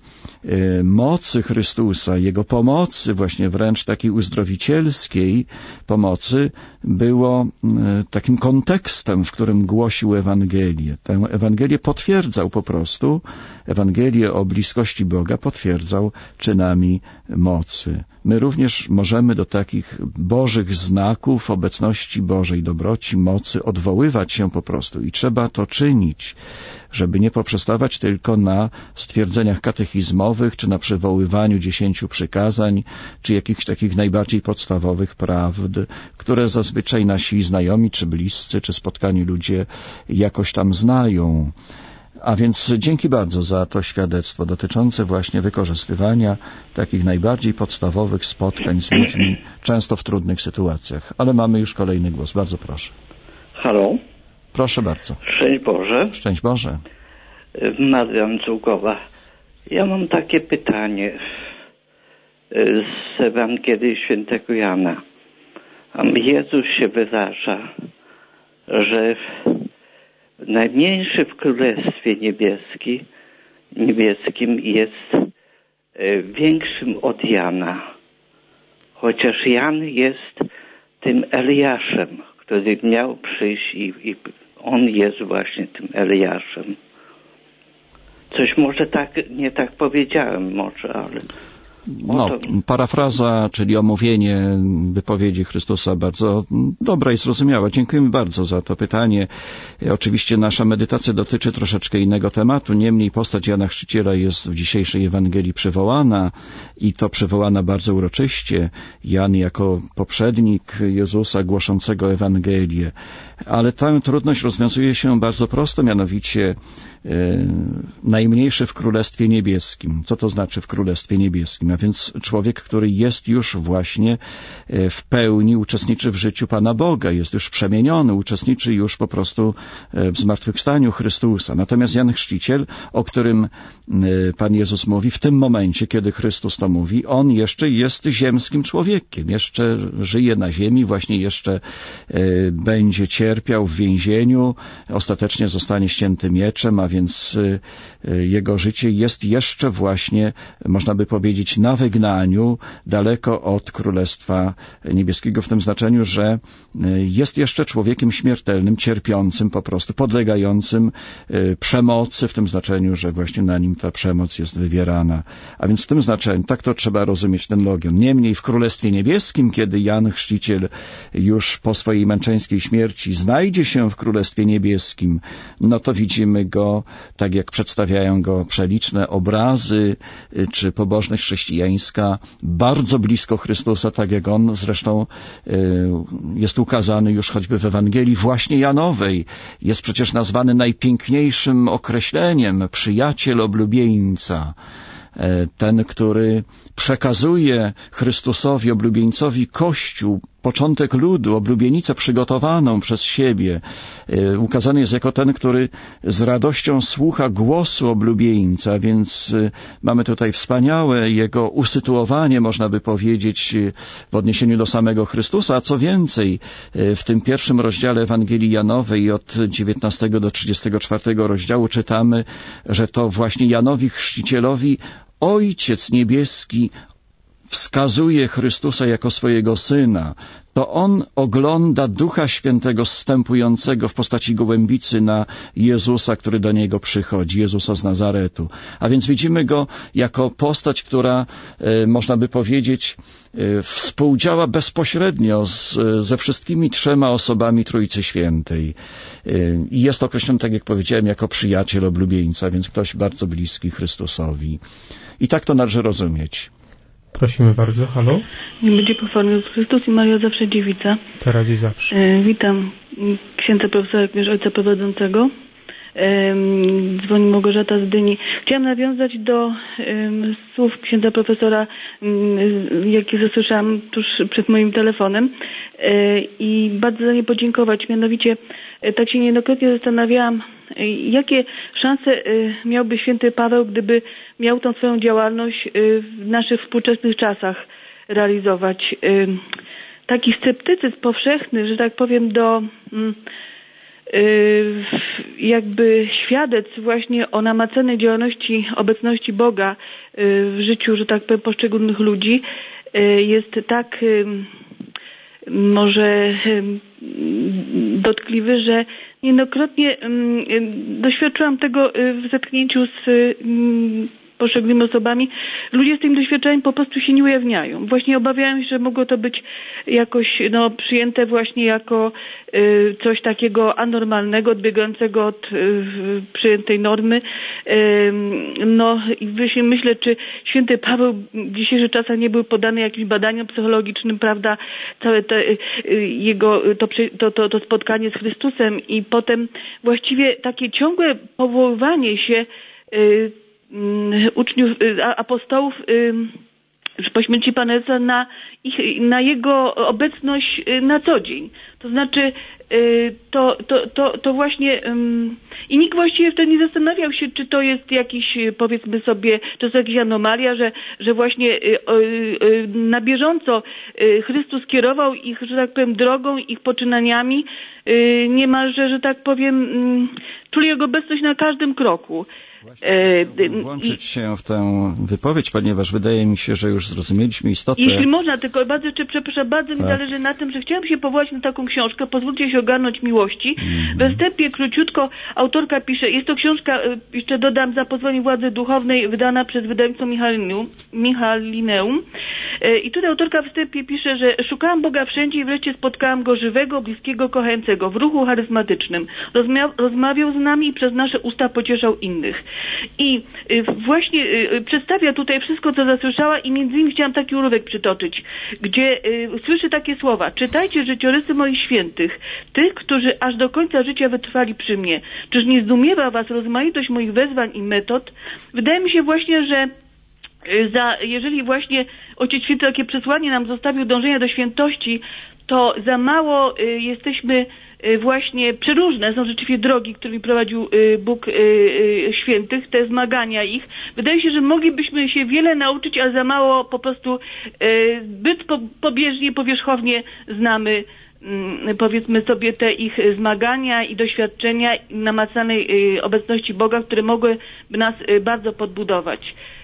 mocy Chrystusa, Jego pomocy, właśnie wręcz takiej uzdrowicielskiej pomocy, było takim kontekstem, w którym głosił Ewangelię. Tę Ewangelię potwierdzał po prostu, Ewangelię o bliskości Boga potwierdzał czynami mocy. My również możemy do takich Bożych znaków obecności Bożej dobroci, mocy odwoływać się po prostu i trzeba to czynić, żeby nie poprzestawać tylko na stwierdzeniach katechizmowych, czy na przywoływaniu 10 przykazań, czy jakichś takich najbardziej podstawowych prawd, które zazwyczaj nasi znajomi, czy bliscy, czy spotkani ludzie jakoś tam znają. A więc dzięki bardzo za to świadectwo dotyczące właśnie wykorzystywania takich najbardziej podstawowych spotkań z ludźmi, często w trudnych sytuacjach. Ale mamy już kolejny głos. Bardzo proszę. Halo? Proszę bardzo. Szczęść Boże. Szczęść Boże. Marian Cugowa. Ja mam takie pytanie z Ewangelii Świętego Jana. Jezus się wyraża, że najmniejszy w Królestwie Niebieskim jest większym od Jana. Chociaż Jan jest tym Eliaszem, który miał przyjść i on jest właśnie tym Eliaszem. Coś może nie tak powiedziałem może, ale... No, parafraza, czyli omówienie wypowiedzi Chrystusa bardzo dobra i zrozumiała. Dziękujemy bardzo za to pytanie. Oczywiście nasza medytacja dotyczy troszeczkę innego tematu, niemniej postać Jana Chrzciciela jest w dzisiejszej Ewangelii przywołana i to przywołana bardzo uroczyście. Jan jako poprzednik Jezusa głoszącego Ewangelię. Ale tę trudność rozwiązuje się bardzo prosto, mianowicie najmniejszy w Królestwie Niebieskim. Co to znaczy w Królestwie Niebieskim? A więc człowiek, który jest już właśnie w pełni, uczestniczy w życiu Pana Boga, jest już przemieniony, uczestniczy już po prostu w zmartwychwstaniu Chrystusa. Natomiast Jan Chrzciciel, o którym Pan Jezus mówi, w tym momencie, kiedy Chrystus to mówi, on jeszcze jest ziemskim człowiekiem, jeszcze żyje na ziemi, właśnie jeszcze będzie cierpiał w więzieniu, ostatecznie zostanie ścięty mieczem, a więc jego życie jest jeszcze właśnie, można by powiedzieć, na wygnaniu, daleko od Królestwa Niebieskiego, w tym znaczeniu, że jest jeszcze człowiekiem śmiertelnym, cierpiącym po prostu, podlegającym przemocy, w tym znaczeniu, że właśnie na nim ta przemoc jest wywierana. A więc w tym znaczeniu, tak to trzeba rozumieć ten logion. Niemniej w Królestwie Niebieskim, kiedy Jan Chrzciciel już po swojej męczeńskiej śmierci znajdzie się w Królestwie Niebieskim, no to widzimy go go, tak jak przedstawiają go przeliczne obrazy, czy pobożność chrześcijańska, bardzo blisko Chrystusa, tak jak on zresztą jest ukazany już choćby w Ewangelii właśnie Janowej. Jest przecież nazwany najpiękniejszym określeniem, przyjaciel oblubieńca. Ten, który przekazuje Chrystusowi, oblubieńcowi Kościół, początek ludu, oblubienicę przygotowaną przez siebie. Ukazany jest jako ten, który z radością słucha głosu oblubieńca, więc mamy tutaj wspaniałe jego usytuowanie, można by powiedzieć, w odniesieniu do samego Chrystusa. A co więcej, w tym pierwszym rozdziale Ewangelii Janowej od 19 do 34 rozdziału czytamy, że to właśnie Janowi Chrzcicielowi Ojciec Niebieski wskazuje Chrystusa jako swojego Syna. To On ogląda Ducha Świętego zstępującego w postaci gołębicy na Jezusa, który do Niego przychodzi, Jezusa z Nazaretu. A więc widzimy Go jako postać, która, można by powiedzieć, współdziała bezpośrednio ze wszystkimi trzema osobami Trójcy Świętej. I jest określony, tak jak powiedziałem, jako przyjaciel oblubieńca, więc ktoś bardzo bliski Chrystusowi. I tak to należy rozumieć. Prosimy bardzo, halo? Nie będzie pochwalony Jezus Chrystus i Maria zawsze dziewica. Teraz i zawsze. Witam księdza profesora, jak ojca prowadzącego. Dzwoni Małgorzata z Gdyni. Chciałam nawiązać do słów księdza profesora, jakie zasłyszałam tuż przed moim telefonem i bardzo za nie podziękować. Mianowicie tak się niejednokrotnie zastanawiałam, jakie szanse miałby święty Paweł, gdyby miał tą swoją działalność w naszych współczesnych czasach realizować. Taki sceptycyzm powszechny, że tak powiem, do jakby świadectw właśnie o namacennej działalności, obecności Boga w życiu, że tak powiem, poszczególnych ludzi jest tak może dotkliwy, że niejednokrotnie doświadczyłam tego w zetknięciu z poszczególnymi osobami. Ludzie z tym doświadczeniem po prostu się nie ujawniają. Właśnie obawiają się, że mogło to być jakoś przyjęte właśnie jako coś takiego anormalnego, odbiegającego od przyjętej normy. I właśnie myślę, czy święty Paweł w dzisiejszych czasach nie był poddany jakimś badaniom psychologicznym, prawda, całe jego to spotkanie z Chrystusem i potem właściwie takie ciągłe powoływanie się uczniów, apostołów po śmierci Pana Jezusa na Jego obecność na co dzień. To znaczy to właśnie i nikt właściwie wtedy nie zastanawiał się, czy to jest jakiś, powiedzmy sobie, czy to jest jakaś anomalia, że właśnie na bieżąco Chrystus kierował ich, że tak powiem, drogą, ich poczynaniami, niemalże, że tak powiem, czuli Jego obecność na każdym kroku. Chciałbym włączyć się w tę wypowiedź, ponieważ wydaje mi się, że już zrozumieliśmy istotę. Jeśli można, tylko bardzo mi zależy na tym, że chciałam się powołać na taką książkę, pozwólcie się ogarnąć miłości. We wstępie króciutko autorka pisze, jest to książka, jeszcze dodam, za pozwoleniem władzy duchownej, wydana przez wydawnictwo Michalineum. I tutaj autorka w wstępie pisze, że szukałam Boga wszędzie i wreszcie spotkałam Go żywego, bliskiego, kochającego, w ruchu charyzmatycznym. Rozmawiał z nami i przez nasze usta pocieszał innych. I właśnie przedstawia tutaj wszystko, co zasłyszała i między innymi chciałam taki urywek przytoczyć, gdzie słyszy takie słowa: czytajcie życiorysy moich świętych, tych, którzy aż do końca życia wytrwali przy mnie. Czyż nie zdumiewa was rozmaitość moich wezwań i metod? Wydaje mi się właśnie, że jeżeli właśnie Ojciec Święty takie przesłanie nam zostawił dążenia do świętości, to za mało jesteśmy właśnie przeróżne są rzeczywiście drogi, którymi prowadził Bóg świętych, te zmagania ich. Wydaje się, że moglibyśmy się wiele nauczyć, ale za mało po prostu zbyt pobieżnie, powierzchownie znamy, powiedzmy sobie, te ich zmagania i doświadczenia namacalnej obecności Boga, które mogłyby nas bardzo podbudować.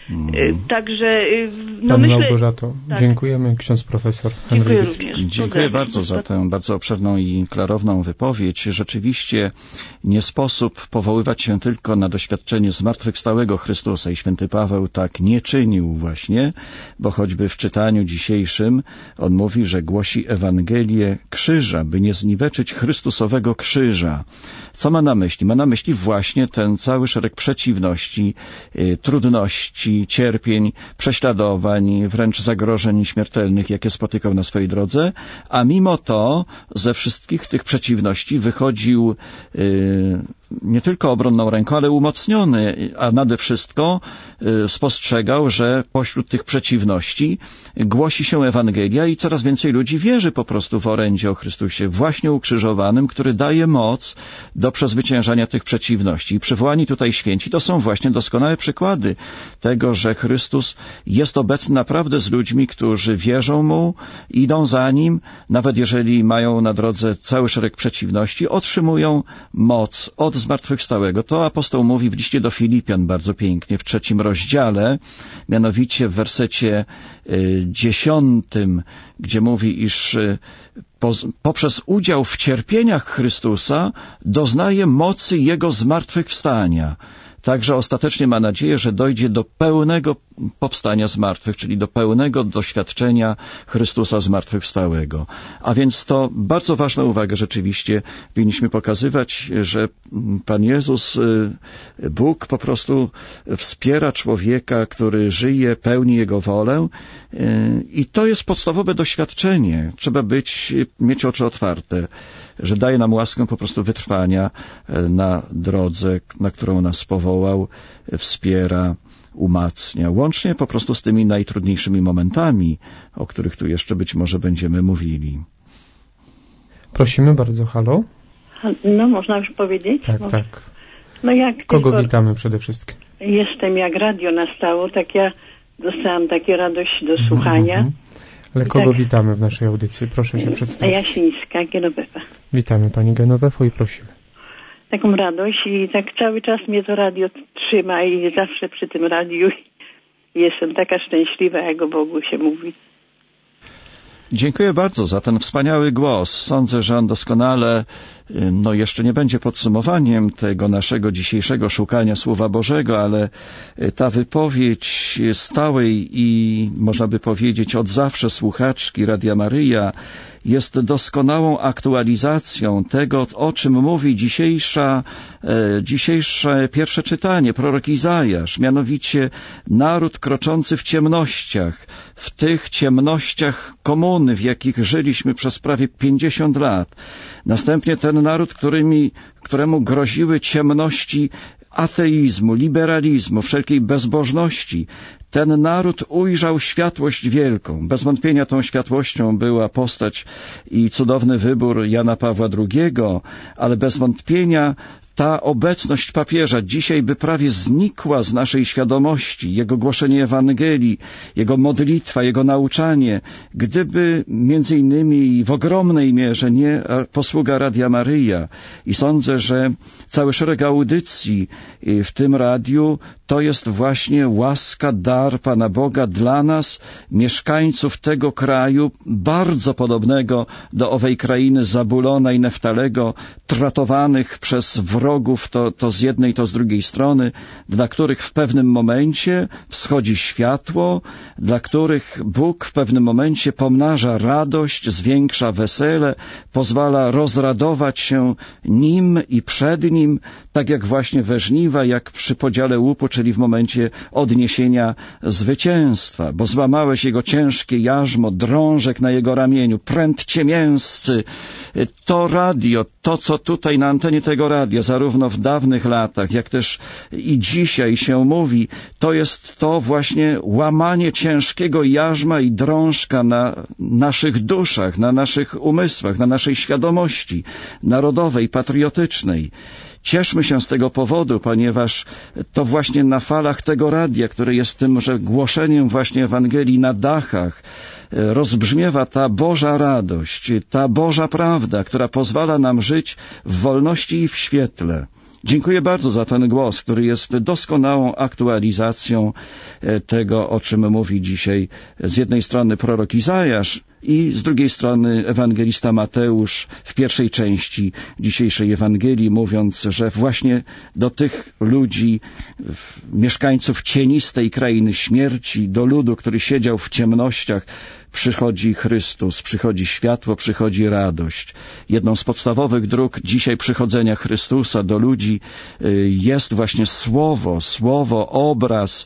Także Pani myślę... Małgorzato, tak. Dziękujemy. Ksiądz profesor Henryk Dziękuję Witczyk. również. Dziękuję bardzo za tę bardzo obszerną i klarowną wypowiedź. Rzeczywiście nie sposób powoływać się tylko na doświadczenie zmartwychwstałego Chrystusa i święty Paweł tak nie czynił właśnie, bo choćby w czytaniu dzisiejszym on mówi, że głosi Ewangelię krzyża, by nie zniweczyć Chrystusowego krzyża. Co ma na myśli? Ma na myśli właśnie ten cały szereg przeciwności, trudności, cierpień, prześladowań, wręcz zagrożeń śmiertelnych, jakie spotykał na swojej drodze, a mimo to ze wszystkich tych przeciwności wychodził nie tylko obronną ręką, ale umocniony, a nade wszystko spostrzegał, że pośród tych przeciwności głosi się Ewangelia i coraz więcej ludzi wierzy po prostu w orędzie o Chrystusie właśnie ukrzyżowanym, który daje moc do przezwyciężania tych przeciwności. I przywołani tutaj święci to są właśnie doskonałe przykłady tego, że Chrystus jest obecny naprawdę z ludźmi, którzy wierzą Mu, idą za Nim, nawet jeżeli mają na drodze cały szereg przeciwności, otrzymują moc od zmartwychwstałego. To apostoł mówi w liście do Filipian bardzo pięknie w 3 rozdziale, mianowicie w wersecie 10, gdzie mówi, iż poprzez udział w cierpieniach Chrystusa doznaje mocy Jego zmartwychwstania. Także ostatecznie ma nadzieję, że dojdzie do pełnego powstania z martwych, czyli do pełnego doświadczenia Chrystusa zmartwychwstałego. A więc to bardzo ważna uwaga rzeczywiście. Powinniśmy pokazywać, że Pan Jezus, Bóg po prostu wspiera człowieka, który żyje, pełni Jego wolę i to jest podstawowe doświadczenie. Trzeba mieć oczy otwarte, że daje nam łaskę po prostu wytrwania na drodze, na którą nas powołał, wspiera, umacnia, łącznie po prostu z tymi najtrudniejszymi momentami, o których tu jeszcze być może będziemy mówili. Prosimy bardzo, halo? No, można już powiedzieć? Tak, Może. tak. No jak Kogo tylko witamy przede wszystkim? jestem, jak radio nastało, tak ja dostałam takie radość do słuchania. Ale kogo witamy w naszej audycji? Proszę się przedstawić. Jasińska, Genowefa. Witamy Pani Genowefo i prosimy. Taką radość i tak cały czas mnie to radio trzyma i zawsze przy tym radiu jestem taka szczęśliwa, jak o Bogu się mówi. Dziękuję bardzo za ten wspaniały głos. Sądzę, że on doskonale, jeszcze nie będzie podsumowaniem tego naszego dzisiejszego szukania Słowa Bożego, ale ta wypowiedź stałej i można by powiedzieć od zawsze słuchaczki Radia Maryja jest doskonałą aktualizacją tego, o czym mówi dzisiejsze pierwsze czytanie, prorok Izajasz, mianowicie naród kroczący w ciemnościach, w tych ciemnościach komuny, w jakich żyliśmy przez prawie 50 lat. Następnie ten naród, któremu groziły ciemności ateizmu, liberalizmu, wszelkiej bezbożności. Ten naród ujrzał światłość wielką. Bez wątpienia tą światłością była postać i cudowny wybór Jana Pawła II, ale bez wątpienia ta obecność papieża dzisiaj by prawie znikła z naszej świadomości, jego głoszenie Ewangelii, jego modlitwa, jego nauczanie, gdyby między innymi w ogromnej mierze nie posługa Radia Maryja. I sądzę, że cały szereg audycji w tym radiu to jest właśnie łaska, dar Pana Boga dla nas, mieszkańców tego kraju, bardzo podobnego do owej krainy Zabulona i Neftalego, tratowanych przez wrogów to z jednej, to z drugiej strony, dla których w pewnym momencie wschodzi światło, dla których Bóg w pewnym momencie pomnaża radość, zwiększa wesele, pozwala rozradować się Nim i przed Nim, tak jak właśnie we żniwa, jak przy podziale łupu, czyli w momencie odniesienia zwycięstwa. Bo złamałeś Jego ciężkie jarzmo, drążek na Jego ramieniu, prędcie mięscy. To radio, to co tutaj na antenie tego radia, zarówno w dawnych latach, jak też i dzisiaj się mówi, to jest to właśnie łamanie ciężkiego jarzma i drążka na naszych duszach, na naszych umysłach, na naszej świadomości narodowej, patriotycznej. Cieszmy się z tego powodu, ponieważ to właśnie na falach tego radia, które jest tymże głoszeniem właśnie Ewangelii na dachach, rozbrzmiewa ta Boża radość, ta Boża prawda, która pozwala nam żyć w wolności i w świetle. Dziękuję bardzo za ten głos, który jest doskonałą aktualizacją tego, o czym mówi dzisiaj z jednej strony prorok Izajasz i z drugiej strony ewangelista Mateusz w pierwszej części dzisiejszej Ewangelii, mówiąc, że właśnie do tych ludzi, mieszkańców cienistej krainy śmierci, do ludu, który siedział w ciemnościach, przychodzi Chrystus, przychodzi światło, przychodzi radość. Jedną z podstawowych dróg dzisiaj przychodzenia Chrystusa do ludzi jest właśnie słowo, obraz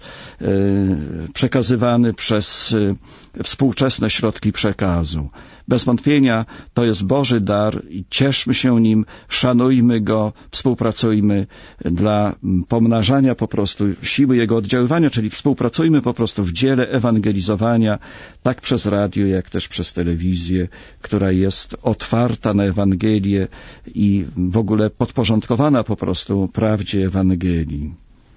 przekazywany przez współczesne środki przekazu. Bez wątpienia to jest Boży dar i cieszmy się nim, szanujmy go, współpracujmy dla pomnażania po prostu siły jego oddziaływania, czyli współpracujmy po prostu w dziele ewangelizowania, tak przez radio, jak też przez telewizję, która jest otwarta na Ewangelię i w ogóle podporządkowana po prostu prawdzie Ewangelii.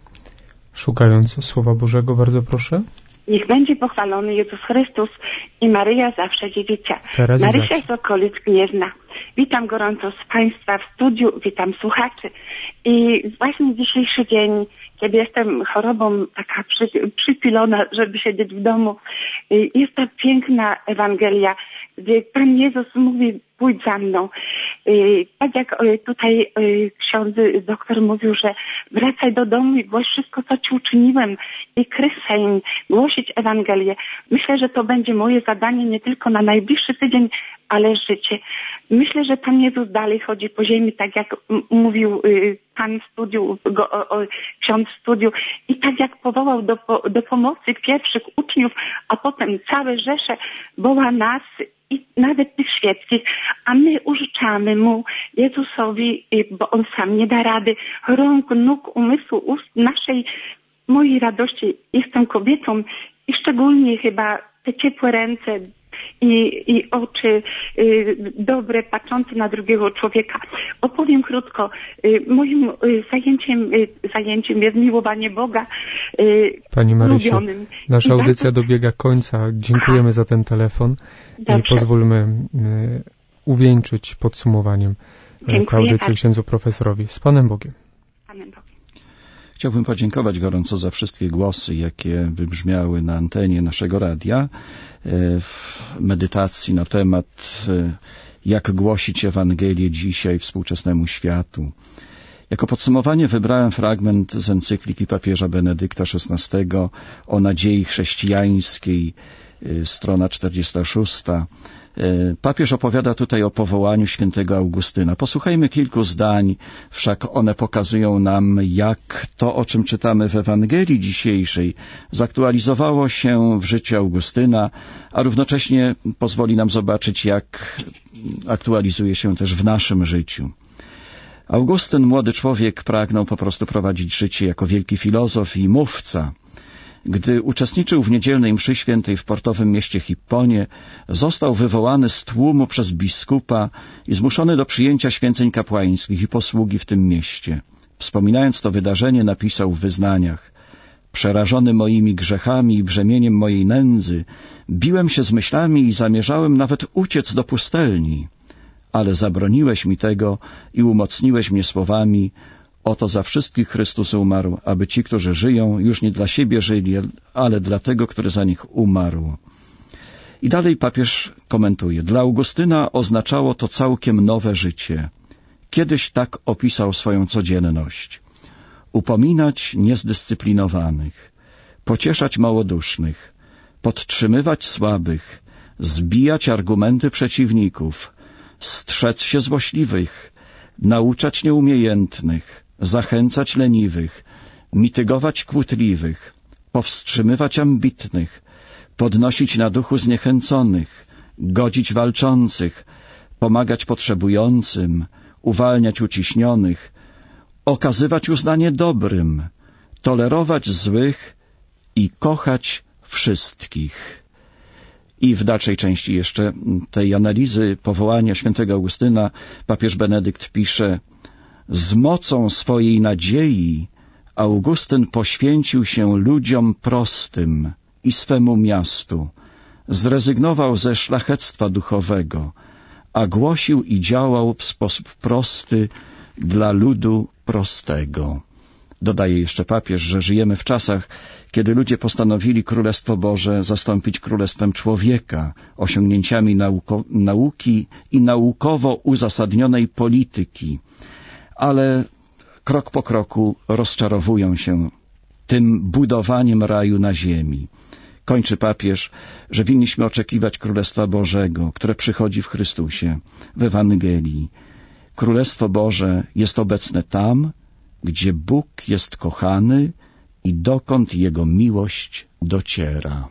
Szukając Słowa Bożego, bardzo proszę. Niech będzie pochwalony Jezus Chrystus i Maryja zawsze dziewica. Marysia z okolic Gniezna. Witam gorąco z Państwa w studiu, witam słuchaczy. I właśnie dzisiejszy dzień, kiedy jestem chorobą taka przypilona, żeby siedzieć w domu, jest ta piękna Ewangelia, gdzie Pan Jezus mówi: pójdź za mną. Tak jak tutaj ksiądz doktor mówił, że wracaj do domu i głoś wszystko, co Ci uczyniłem, i krychaj im, głosić Ewangelię. Myślę, że to będzie moje zadanie nie tylko na najbliższy tydzień, ale życie. Myślę, że Pan Jezus dalej chodzi po ziemi, tak jak mówił Pan w studiu, ksiądz w studiu, i tak jak powołał do pomocy pierwszych uczniów, a potem całe rzesze, woła nas i nawet tych świeckich, a my użyczamy Mu, Jezusowi, bo On sam nie da rady, rąk, nóg, umysłu, ust mojej radości. Jestem kobietą i szczególnie chyba te ciepłe ręce i oczy dobre, patrzące na drugiego człowieka. Opowiem krótko. Moim zajęciem jest miłowanie Boga. Pani Marysiu, nasza audycja dobiega końca. Dziękujemy za ten telefon. Dobrze. I pozwólmy uwieńczyć podsumowaniem tę audycję księdzu profesorowi. Z Panem Bogiem. Panem Bogiem. Chciałbym podziękować gorąco za wszystkie głosy, jakie wybrzmiały na antenie naszego radia w medytacji na temat, jak głosić Ewangelię dzisiaj współczesnemu światu. Jako podsumowanie wybrałem fragment z encykliki papieża Benedykta XVI o nadziei chrześcijańskiej, strona 46. Papież opowiada tutaj o powołaniu świętego Augustyna. Posłuchajmy kilku zdań, wszak one pokazują nam, jak to, o czym czytamy w Ewangelii dzisiejszej, zaktualizowało się w życiu Augustyna, a równocześnie pozwoli nam zobaczyć, jak aktualizuje się też w naszym życiu. Augustyn, młody człowiek, pragnął po prostu prowadzić życie jako wielki filozof i mówca. Gdy uczestniczył w niedzielnej mszy świętej w portowym mieście Hipponie, został wywołany z tłumu przez biskupa i zmuszony do przyjęcia święceń kapłańskich i posługi w tym mieście. Wspominając to wydarzenie, napisał w wyznaniach: przerażony moimi grzechami i brzemieniem mojej nędzy, biłem się z myślami i zamierzałem nawet uciec do pustelni. Ale zabroniłeś mi tego i umocniłeś mnie słowami: oto za wszystkich Chrystus umarł, aby ci, którzy żyją, już nie dla siebie żyli, ale dla tego, który za nich umarł. I dalej papież komentuje: dla Augustyna oznaczało to całkiem nowe życie. Kiedyś tak opisał swoją codzienność: upominać niezdyscyplinowanych, pocieszać małodusznych, podtrzymywać słabych, zbijać argumenty przeciwników, strzec się złośliwych, nauczać nieumiejętnych, zachęcać leniwych, mitygować kłótliwych, powstrzymywać ambitnych, podnosić na duchu zniechęconych, godzić walczących, pomagać potrzebującym, uwalniać uciśnionych, okazywać uznanie dobrym, tolerować złych i kochać wszystkich. I w dalszej części jeszcze tej analizy powołania świętego Augustyna papież Benedykt pisze: z mocą swojej nadziei Augustyn poświęcił się ludziom prostym i swemu miastu, zrezygnował ze szlachectwa duchowego, a głosił i działał w sposób prosty, dla ludu prostego. Dodaje jeszcze papież, że żyjemy w czasach, kiedy ludzie postanowili Królestwo Boże zastąpić królestwem człowieka, osiągnięciami nauki i naukowo uzasadnionej polityki, ale krok po kroku rozczarowują się tym budowaniem raju na ziemi. Kończy papież, że winniśmy oczekiwać Królestwa Bożego, które przychodzi w Chrystusie, w Ewangelii. Królestwo Boże jest obecne tam, gdzie Bóg jest kochany i dokąd Jego miłość dociera.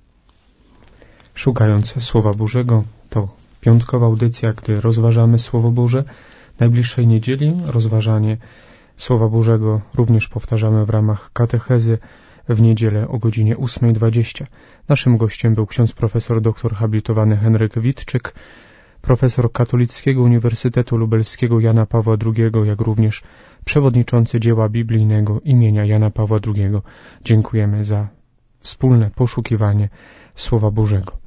Szukając Słowa Bożego, to piątkowa audycja, gdy rozważamy Słowo Boże. Najbliższej niedzieli rozważanie Słowa Bożego również powtarzamy w ramach katechezy w niedzielę o godzinie 8:20. Naszym gościem był ksiądz profesor dr habilitowany Henryk Witczyk, profesor Katolickiego Uniwersytetu Lubelskiego Jana Pawła II, jak również przewodniczący dzieła biblijnego imienia Jana Pawła II. Dziękujemy za wspólne poszukiwanie Słowa Bożego.